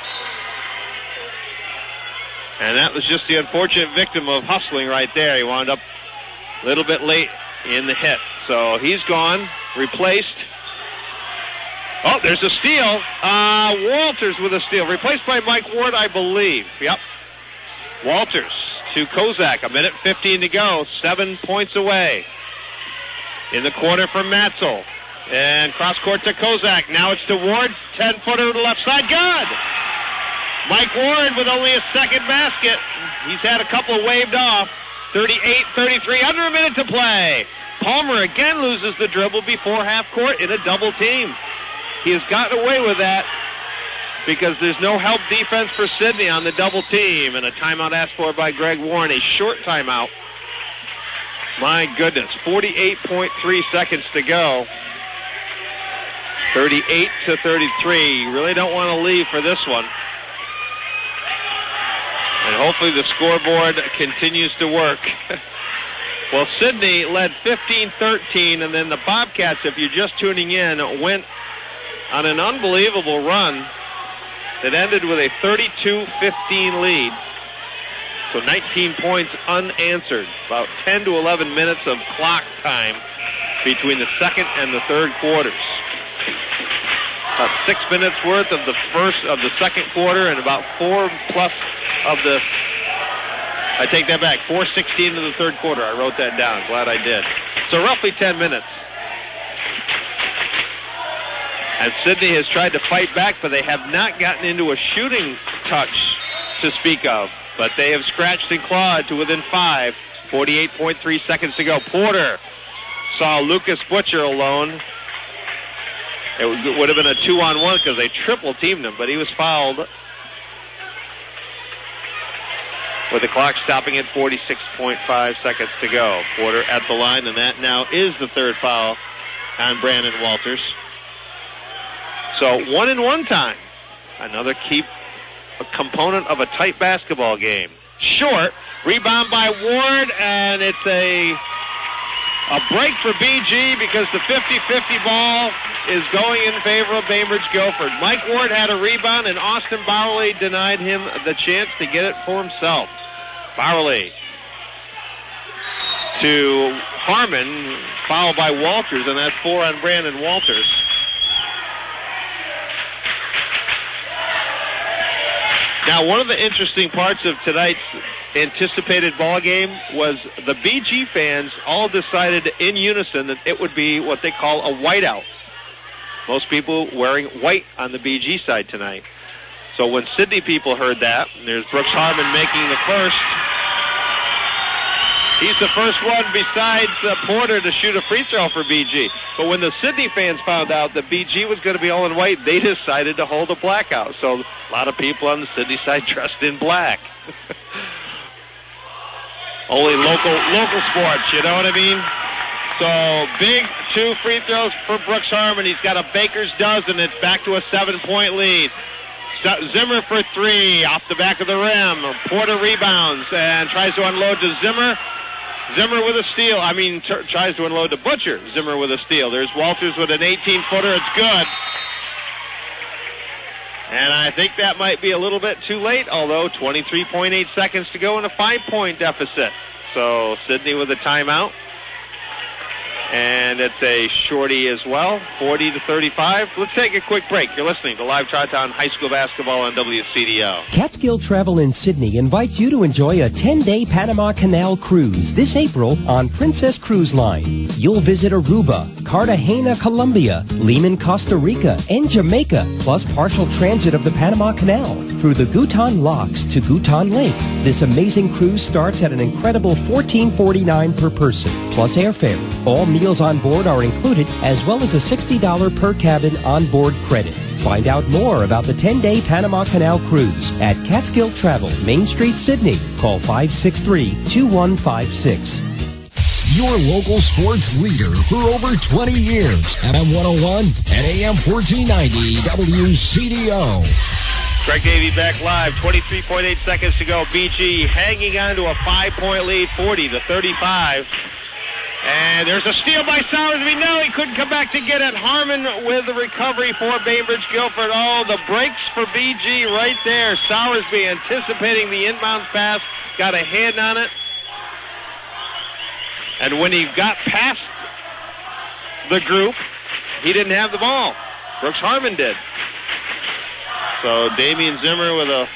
And that was just the unfortunate victim of hustling right there. He wound up a little bit late in the hit. So he's gone, replaced. Oh, there's a steal. Walters with a steal. Replaced by Mike Ward, I believe. Yep. Walters to Kozak. 1:15 to go. 7 points away. In the corner from Matzel. And cross-court to Kozak. Now it's to Ward. 10-footer to the left side. Good! Mike Ward with only a second basket. He's had a couple waved off. 38-33. Under a minute to play. Palmer again loses the dribble before half court in a double team. he has gotten away with that because there's no help defense for Sidney on the double team. And a timeout asked for by Greg Warren, a short timeout. My goodness, 48.3 seconds to go. 38-33. You really don't want to leave for this one. And hopefully the scoreboard continues to work. Well, Sidney led 15-13, and then the Bobcats, if you're just tuning in, went on an unbelievable run that ended with a 32-15 lead. So 19 points unanswered. About 10 to 11 minutes of clock time between the second and the third quarters. About 6 minutes worth of the second quarter, and about 4 plus of the, I take that back, 4:16 of the third quarter. I wrote that down. Glad I did. So roughly 10 minutes. And Sidney has tried to fight back, but they have not gotten into a shooting touch to speak of. But they have scratched and clawed to within 5. 48.3 seconds to go. Porter saw Lucas Butcher alone. It would have been a 2-on-1 because they triple teamed him, but he was fouled with the clock stopping at 46.5 seconds to go. Porter at the line, and that now is the third foul on Brandon Walters. So 1-and-1 time. Another key component of a tight basketball game. Short, rebound by Ward, and it's a break for BG because the 50-50 ball is going in favor of Bainbridge Guilford. Mike Ward had a rebound, and Austin Bowerly denied him the chance to get it for himself. Bowerly to Harmon, fouled by Walters, and that's 4 on Brandon Walters. Now, one of the interesting parts of tonight's anticipated ball game was the BG fans all decided in unison that it would be what they call a whiteout. Most people wearing white on the BG side tonight. So when Sidney people heard that, and there's Brooks Harmon making the first. He's the first one besides Porter to shoot a free throw for BG. But when the Sidney fans found out that BG was going to be all in white, they decided to hold a blackout. So a lot of people on the Sidney side dressed in black. Only local sports, you know what I mean? So big 2 free throws for Brooks Harmon. He's got a baker's dozen. It's back to a 7-point lead. Zimmer for 3 off the back of the rim. Porter rebounds and tries to unload to Zimmer. Zimmer with a steal. Tries to unload to Butcher. Zimmer with a steal. There's Walters with an 18-footer. It's good. And I think that might be a little bit too late, although 23.8 seconds to go in a 5-point deficit. So Sidney with a timeout. And it's a shorty as well, 40-35. Let's take a quick break. You're listening to Live Tri-Town High School Basketball on WCDO. Catskill Travel in Sydney invites you to enjoy a 10-day Panama Canal cruise this April on Princess Cruise Line. You'll visit Aruba, Cartagena, Colombia, Lehman, Costa Rica, and Jamaica, plus partial transit of the Panama Canal through the Gutan Locks to Gutan Lake. This amazing cruise starts at an incredible $14.49 per person, plus airfare. All meals on board are included, as well as a $60 per cabin onboard credit. Find out more about the 10-day Panama Canal cruise at Catskill Travel, Main Street, Sydney. Call 563-2156. Your local sports leader for over 20 years. FM 101 and AM 1490 WCDO. Greg Davey back live. 23.8 seconds to go. BG hanging on to a 5-point lead, 40-35. And there's a steal by Sowersby. No, he couldn't come back to get it. Harmon with the recovery for Bainbridge Guilford. Oh, the breaks for BG right there. Sowersby anticipating the inbound pass. Got a hand on it. And when he got past the group, he didn't have the ball. Brooks Harmon did. So Damian Zimmer with a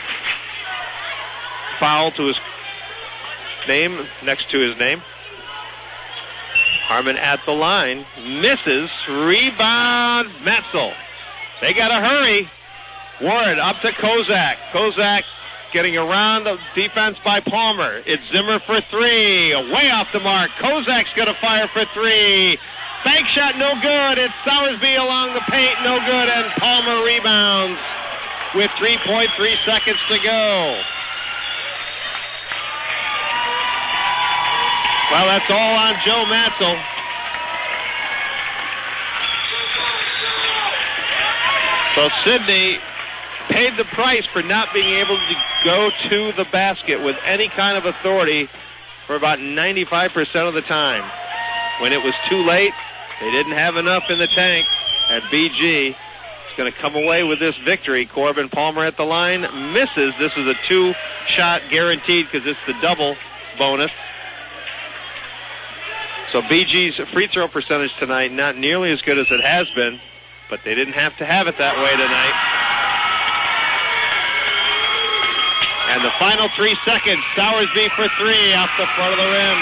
foul to his name, next to his name. Harmon at the line, misses, rebound, Metzel. They got to hurry. Ward up to Kozak. Kozak getting around the defense by Palmer. It's Zimmer for 3, way off the mark. Kozak's going to fire for 3. Bank shot, no good. It's Sowersby along the paint, no good. And Palmer rebounds with 3.3 seconds to go. Well, that's all on Joe Matzel. So Sidney paid the price for not being able to go to the basket with any kind of authority for about 95% of the time. When it was too late, they didn't have enough in the tank, and BG is going to come away with this victory. Corbin Palmer at the line misses. This is a 2-shot guaranteed because it's the double bonus. So BG's free throw percentage tonight not nearly as good as it has been, but they didn't have to have it that way tonight. And the final 3 seconds, Sowersby for 3 off the front of the rim.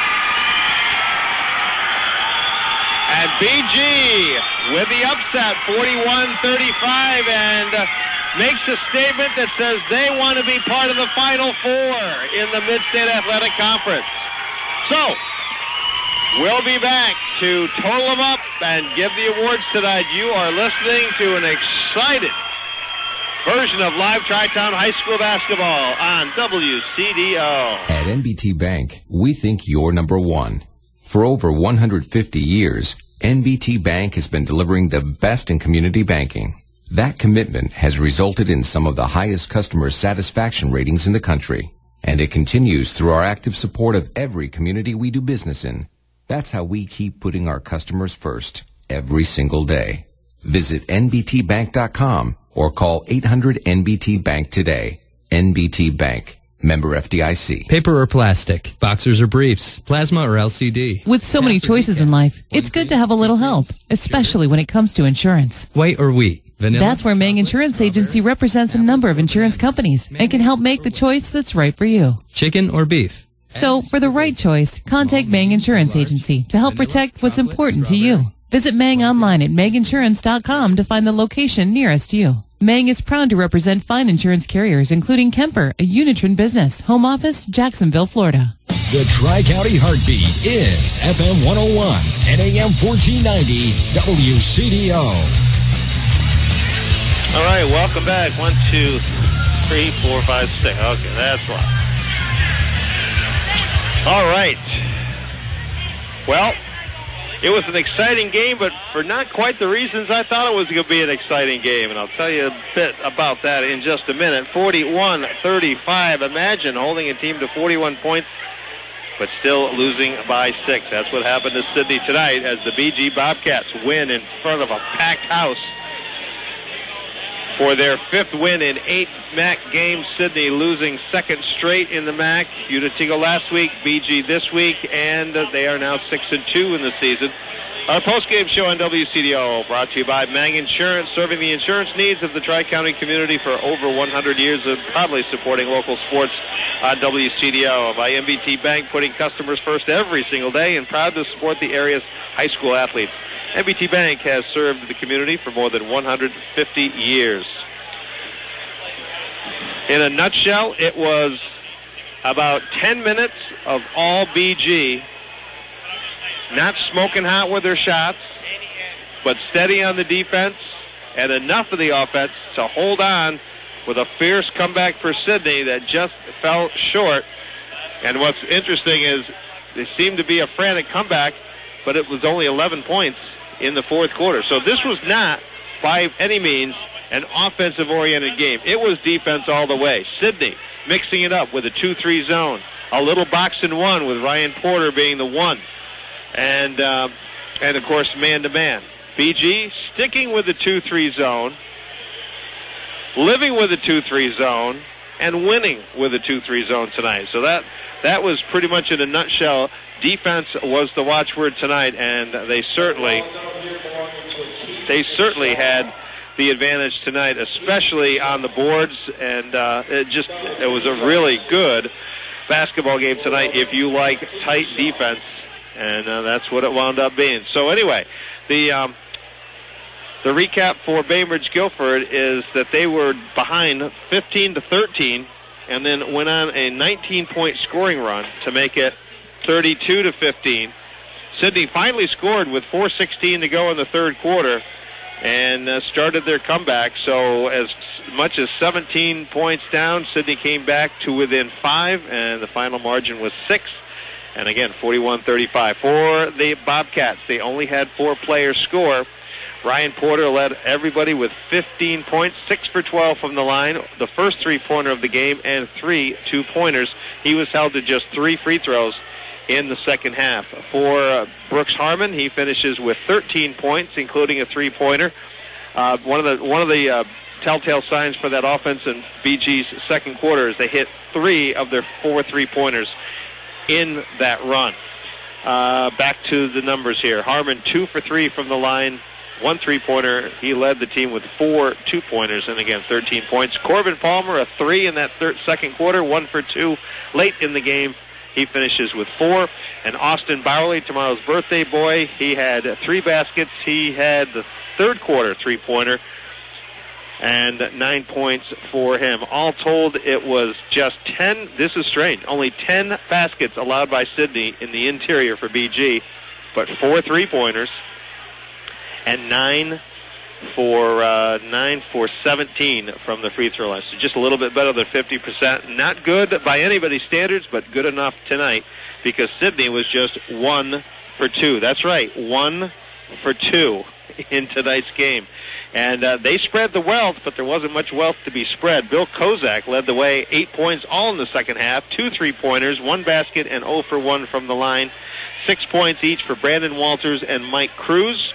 And BG with the upset, 41-35, and makes a statement that says they want to be part of the Final Four in the Mid-State Athletic Conference. So, we'll be back to total them up and give the awards tonight. You are listening to an excited version of live Tri-Town High School basketball on WCDO. At NBT Bank, we think you're number one. For over 150 years, NBT Bank has been delivering the best in community banking. That commitment has resulted in some of the highest customer satisfaction ratings in the country. And it continues through our active support of every community we do business in. That's how we keep putting our customers first every single day. Visit nbtbank.com or call 800-NBT-BANK today. NBT Bank. Member FDIC. Paper or plastic, boxers or briefs, plasma or LCD. With so many choices in life, it's good to have a little help, especially when it comes to insurance. White or wheat, vanilla. That's where Mang Insurance Agency represents a number of insurance companies and can help make the choice that's right for you. Chicken or beef. So, for the right choice, contact Mang Insurance Agency to help protect what's important to you. Visit Mang online at manginsurance.com to find the location nearest you. Mang is proud to represent fine insurance carriers, including Kemper, a Unitron business, home office, Jacksonville, Florida. The Tri-County Heartbeat is FM 101 and AM 1490 WCDO. All right, welcome back. 1, 2, 3, 4, 5, 6. Okay, that's right. All right. Well, it was an exciting game, but for not quite the reasons I thought it was going to be an exciting game. And I'll tell you a bit about that in just a minute. 41-35. Imagine holding a team to 41 points, but still losing by 6. That's what happened to Sidney tonight as the BG Bobcats win in front of a packed house for their 5th win in 8 MAC games. Sidney losing 2nd straight in the MAC. Unitigo last week, BG this week, and they are now 6-2 in the season. Our postgame show on WCDO brought to you by Mang Insurance, serving the insurance needs of the Tri-County community for over 100 years and proudly supporting local sports on WCDO. By NBT Bank, putting customers first every single day and proud to support the area's high school athletes. NBT Bank has served the community for more than 150 years. In a nutshell, it was about 10 minutes of all BG, not smoking hot with their shots, but steady on the defense and enough of the offense to hold on with a fierce comeback for Sidney that just fell short. And what's interesting is they seemed to be a frantic comeback, but it was only 11 points in the 4th quarter. So this was not, by any means, an offensive-oriented game. It was defense all the way. Sidney mixing it up with a 2-3 zone. A little box and one with Ryan Porter being the one. And of course, man-to-man. BG sticking with the 2-3 zone, living with the 2-3 zone, and winning with the 2-3 zone tonight. So that was pretty much in a nutshell. Defense was the watchword tonight, and they certainly had the advantage tonight, especially on the boards, and it was a really good basketball game tonight if you like tight defense, and that's what it wound up being. So anyway, the recap for Bainbridge Guilford is that they were behind 15-13 and then went on a 19-point scoring run to make it 32-15. Sidney finally scored with 4:16 to go in the third quarter and started their comeback. So as much as 17 points down, Sidney came back to within 5, and the final margin was 6. And again, 41-35. For the Bobcats, they only had 4 players score. Ryan Porter led everybody with 15 points, 6 for 12 from the line, the first three-pointer of the game, and 3 two-pointers. He was held to just 3 free throws in the second half. For Brooks Harmon, he finishes with 13 points, including a three-pointer. One of the telltale signs for that offense in BG's second quarter is they hit 3 of their 4 three-pointers in that run. Back to the numbers here. Harmon 2 for 3 from the line, 1 three-pointer. He led the team with 4 two-pointers, and again, 13 points. Corbin Palmer, a 3 in that second quarter, 1 for 2 late in the game. He finishes with 4. And Austin Bowerly, tomorrow's birthday boy, he had 3 baskets. He had the third quarter three-pointer and 9 points for him. All told, it was just 10. This is strange. Only 10 baskets allowed by Sidney in the interior for BG, but 4 three-pointers and 9 for 17 from the free throw line. So just a little bit better than 50%. Not good by anybody's standards, but good enough tonight because Sidney was just 1 for 2. That's right, 1 for 2 in tonight's game. And they spread the wealth, but there wasn't much wealth to be spread. Bill Kozak led the way, 8 points all in the second half, 2 three-pointers, 1 basket, and 0 for 1 from the line. 6 points each for Brandon Walters and Mike Cruz.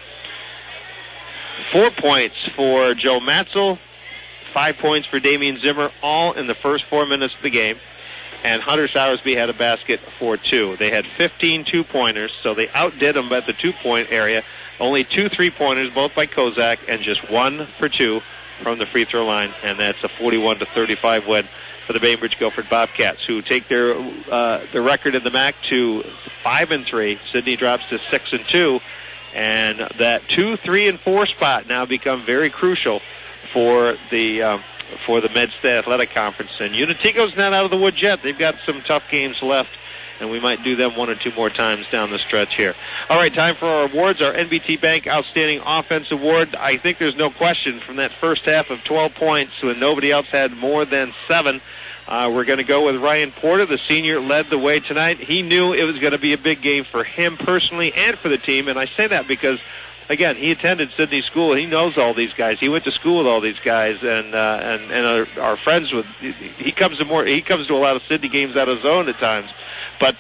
4 points for Joe Matzel, 5 points for Damian Zimmer, all in the first 4 minutes of the game. And Hunter Sowersby had a basket for 2. They had 15 two-pointers, so they outdid them at the 2-point area. Only 2 three-pointers, both by Kozak, and just 1 for 2 from the free throw line. And that's a 41-35 win for the Bainbridge Guilford Bobcats, who take their record in the MAC to 5-3. Sidney drops to 6-2. And that 2, 3, and 4 spot now become very crucial for the MedStat Athletic Conference. And Unatico's not out of the woods yet. They've got some tough games left, and we might do them 1 or 2 more times down the stretch here. All right, time for our awards. Our NBT Bank Outstanding Offense Award. I think there's no question from that first half of 12 points when nobody else had more than 7. We're going to go with Ryan Porter. The senior led the way tonight. He knew it was going to be a big game for him personally and for the team, and I say that because, again, he attended Sidney School. He knows all these guys. He went to school with all these guys, and are friends with. He comes to a lot of Sidney games out of his own at times, but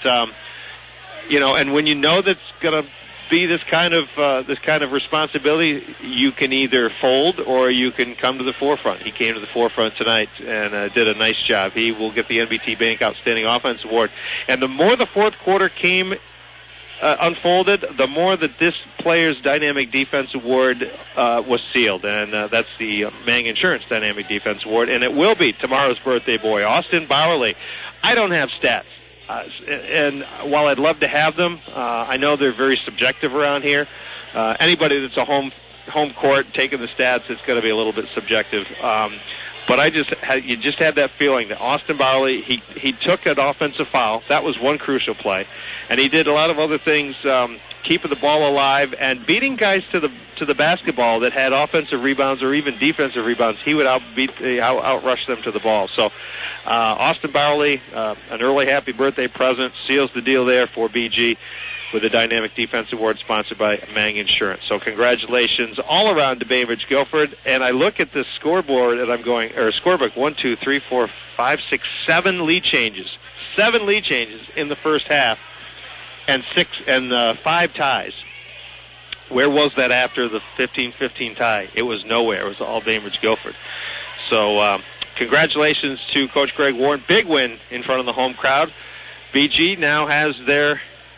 and when you know that's going to be this kind of responsibility, you can either fold or you can come to the forefront. He came to the forefront tonight and did a nice job. He will get the NBT Bank Outstanding Offense Award. And the more the fourth quarter came unfolded, the more that this player's Dynamic Defense Award was sealed. And that's the Mang Insurance Dynamic Defense Award. And it will be tomorrow's birthday boy, Austin Bowerly. I don't have stats. And while I'd love to have them, I know they're very subjective around here. Anybody that's a home court taking the stats, it's going to be a little bit subjective. But you just had that feeling that Austin Bowerly, he took an offensive foul. That was one crucial play, and he did a lot of other things, keeping the ball alive and beating guys to the basketball that had offensive rebounds or even defensive rebounds. He would outrush them to the ball. So Austin Bowerly, an early happy birthday present, seals the deal there for BG with the Dynamic Defense Award sponsored by Mang Insurance. So congratulations all around to Bainbridge Guilford. And I look at this scoreboard and I'm going, or scorebook, 1, 2, 3, 4, 5, 6, 7 lead changes. 7 lead changes in the first half and 5 ties. Where was that after the 15-15 tie? It was nowhere. It was all Bainbridge Guilford. So congratulations to Coach Greg Warren. Big win in front of the home crowd. BG now has their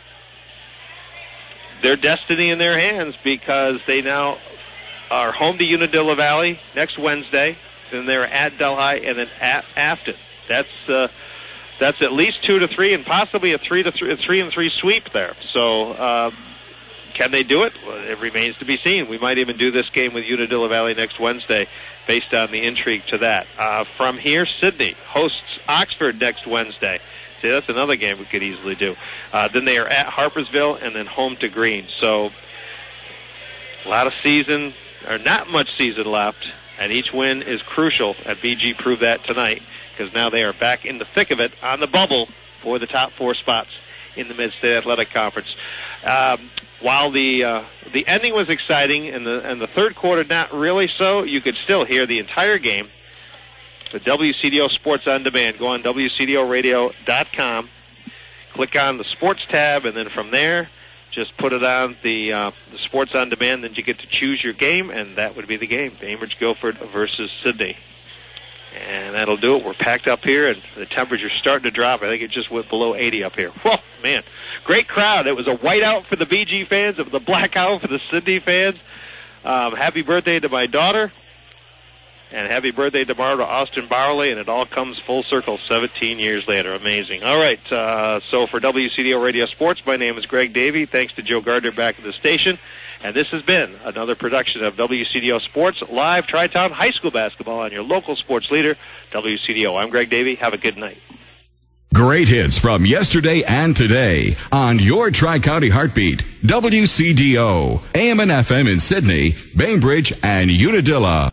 destiny in their hands because they now are home to Unadilla Valley next Wednesday. Then they're at Delhi and then at Afton. That's at least 2-3 and possibly a 3-3 sweep there. So can they do it? Well, it remains to be seen. We might even do this game with Unadilla Valley next Wednesday based on the intrigue to that. From here, Sidney hosts Oxford next Wednesday. See, that's another game we could easily do. Then they are at Harpersville and then home to Greene. So a lot of season, or not much season left, and each win is crucial, and BG proved that tonight, because now they are back in the thick of it on the bubble for the top 4 spots in the Mid-State Athletic Conference. While the ending was exciting and the third quarter not really so, you could still hear the entire game. The WCDO Sports On Demand. Go on WCDOradio.com, click on the Sports tab, and then from there, just put it on the Sports On Demand. Then you get to choose your game, and that would be the game, Bainbridge Guilford versus Sidney. And that'll do it. We're packed up here, and the temperature's starting to drop. I think it just went below 80 up here. Whoa, man. Great crowd. It was a whiteout for the BG fans. It was a blackout for the Sidney fans. Happy birthday to my daughter. And happy birthday tomorrow to Austin Barley, and it all comes full circle 17 years later. Amazing. All right, so for WCDO Radio Sports, my name is Greg Davey. Thanks to Joe Gardner back at the station. And this has been another production of WCDO Sports Live Tri-Town High School Basketball on your local sports leader, WCDO. I'm Greg Davey. Have a good night. Great hits from yesterday and today on your Tri-County Heartbeat, WCDO, AM and FM in Sydney, Bainbridge, and Unadilla.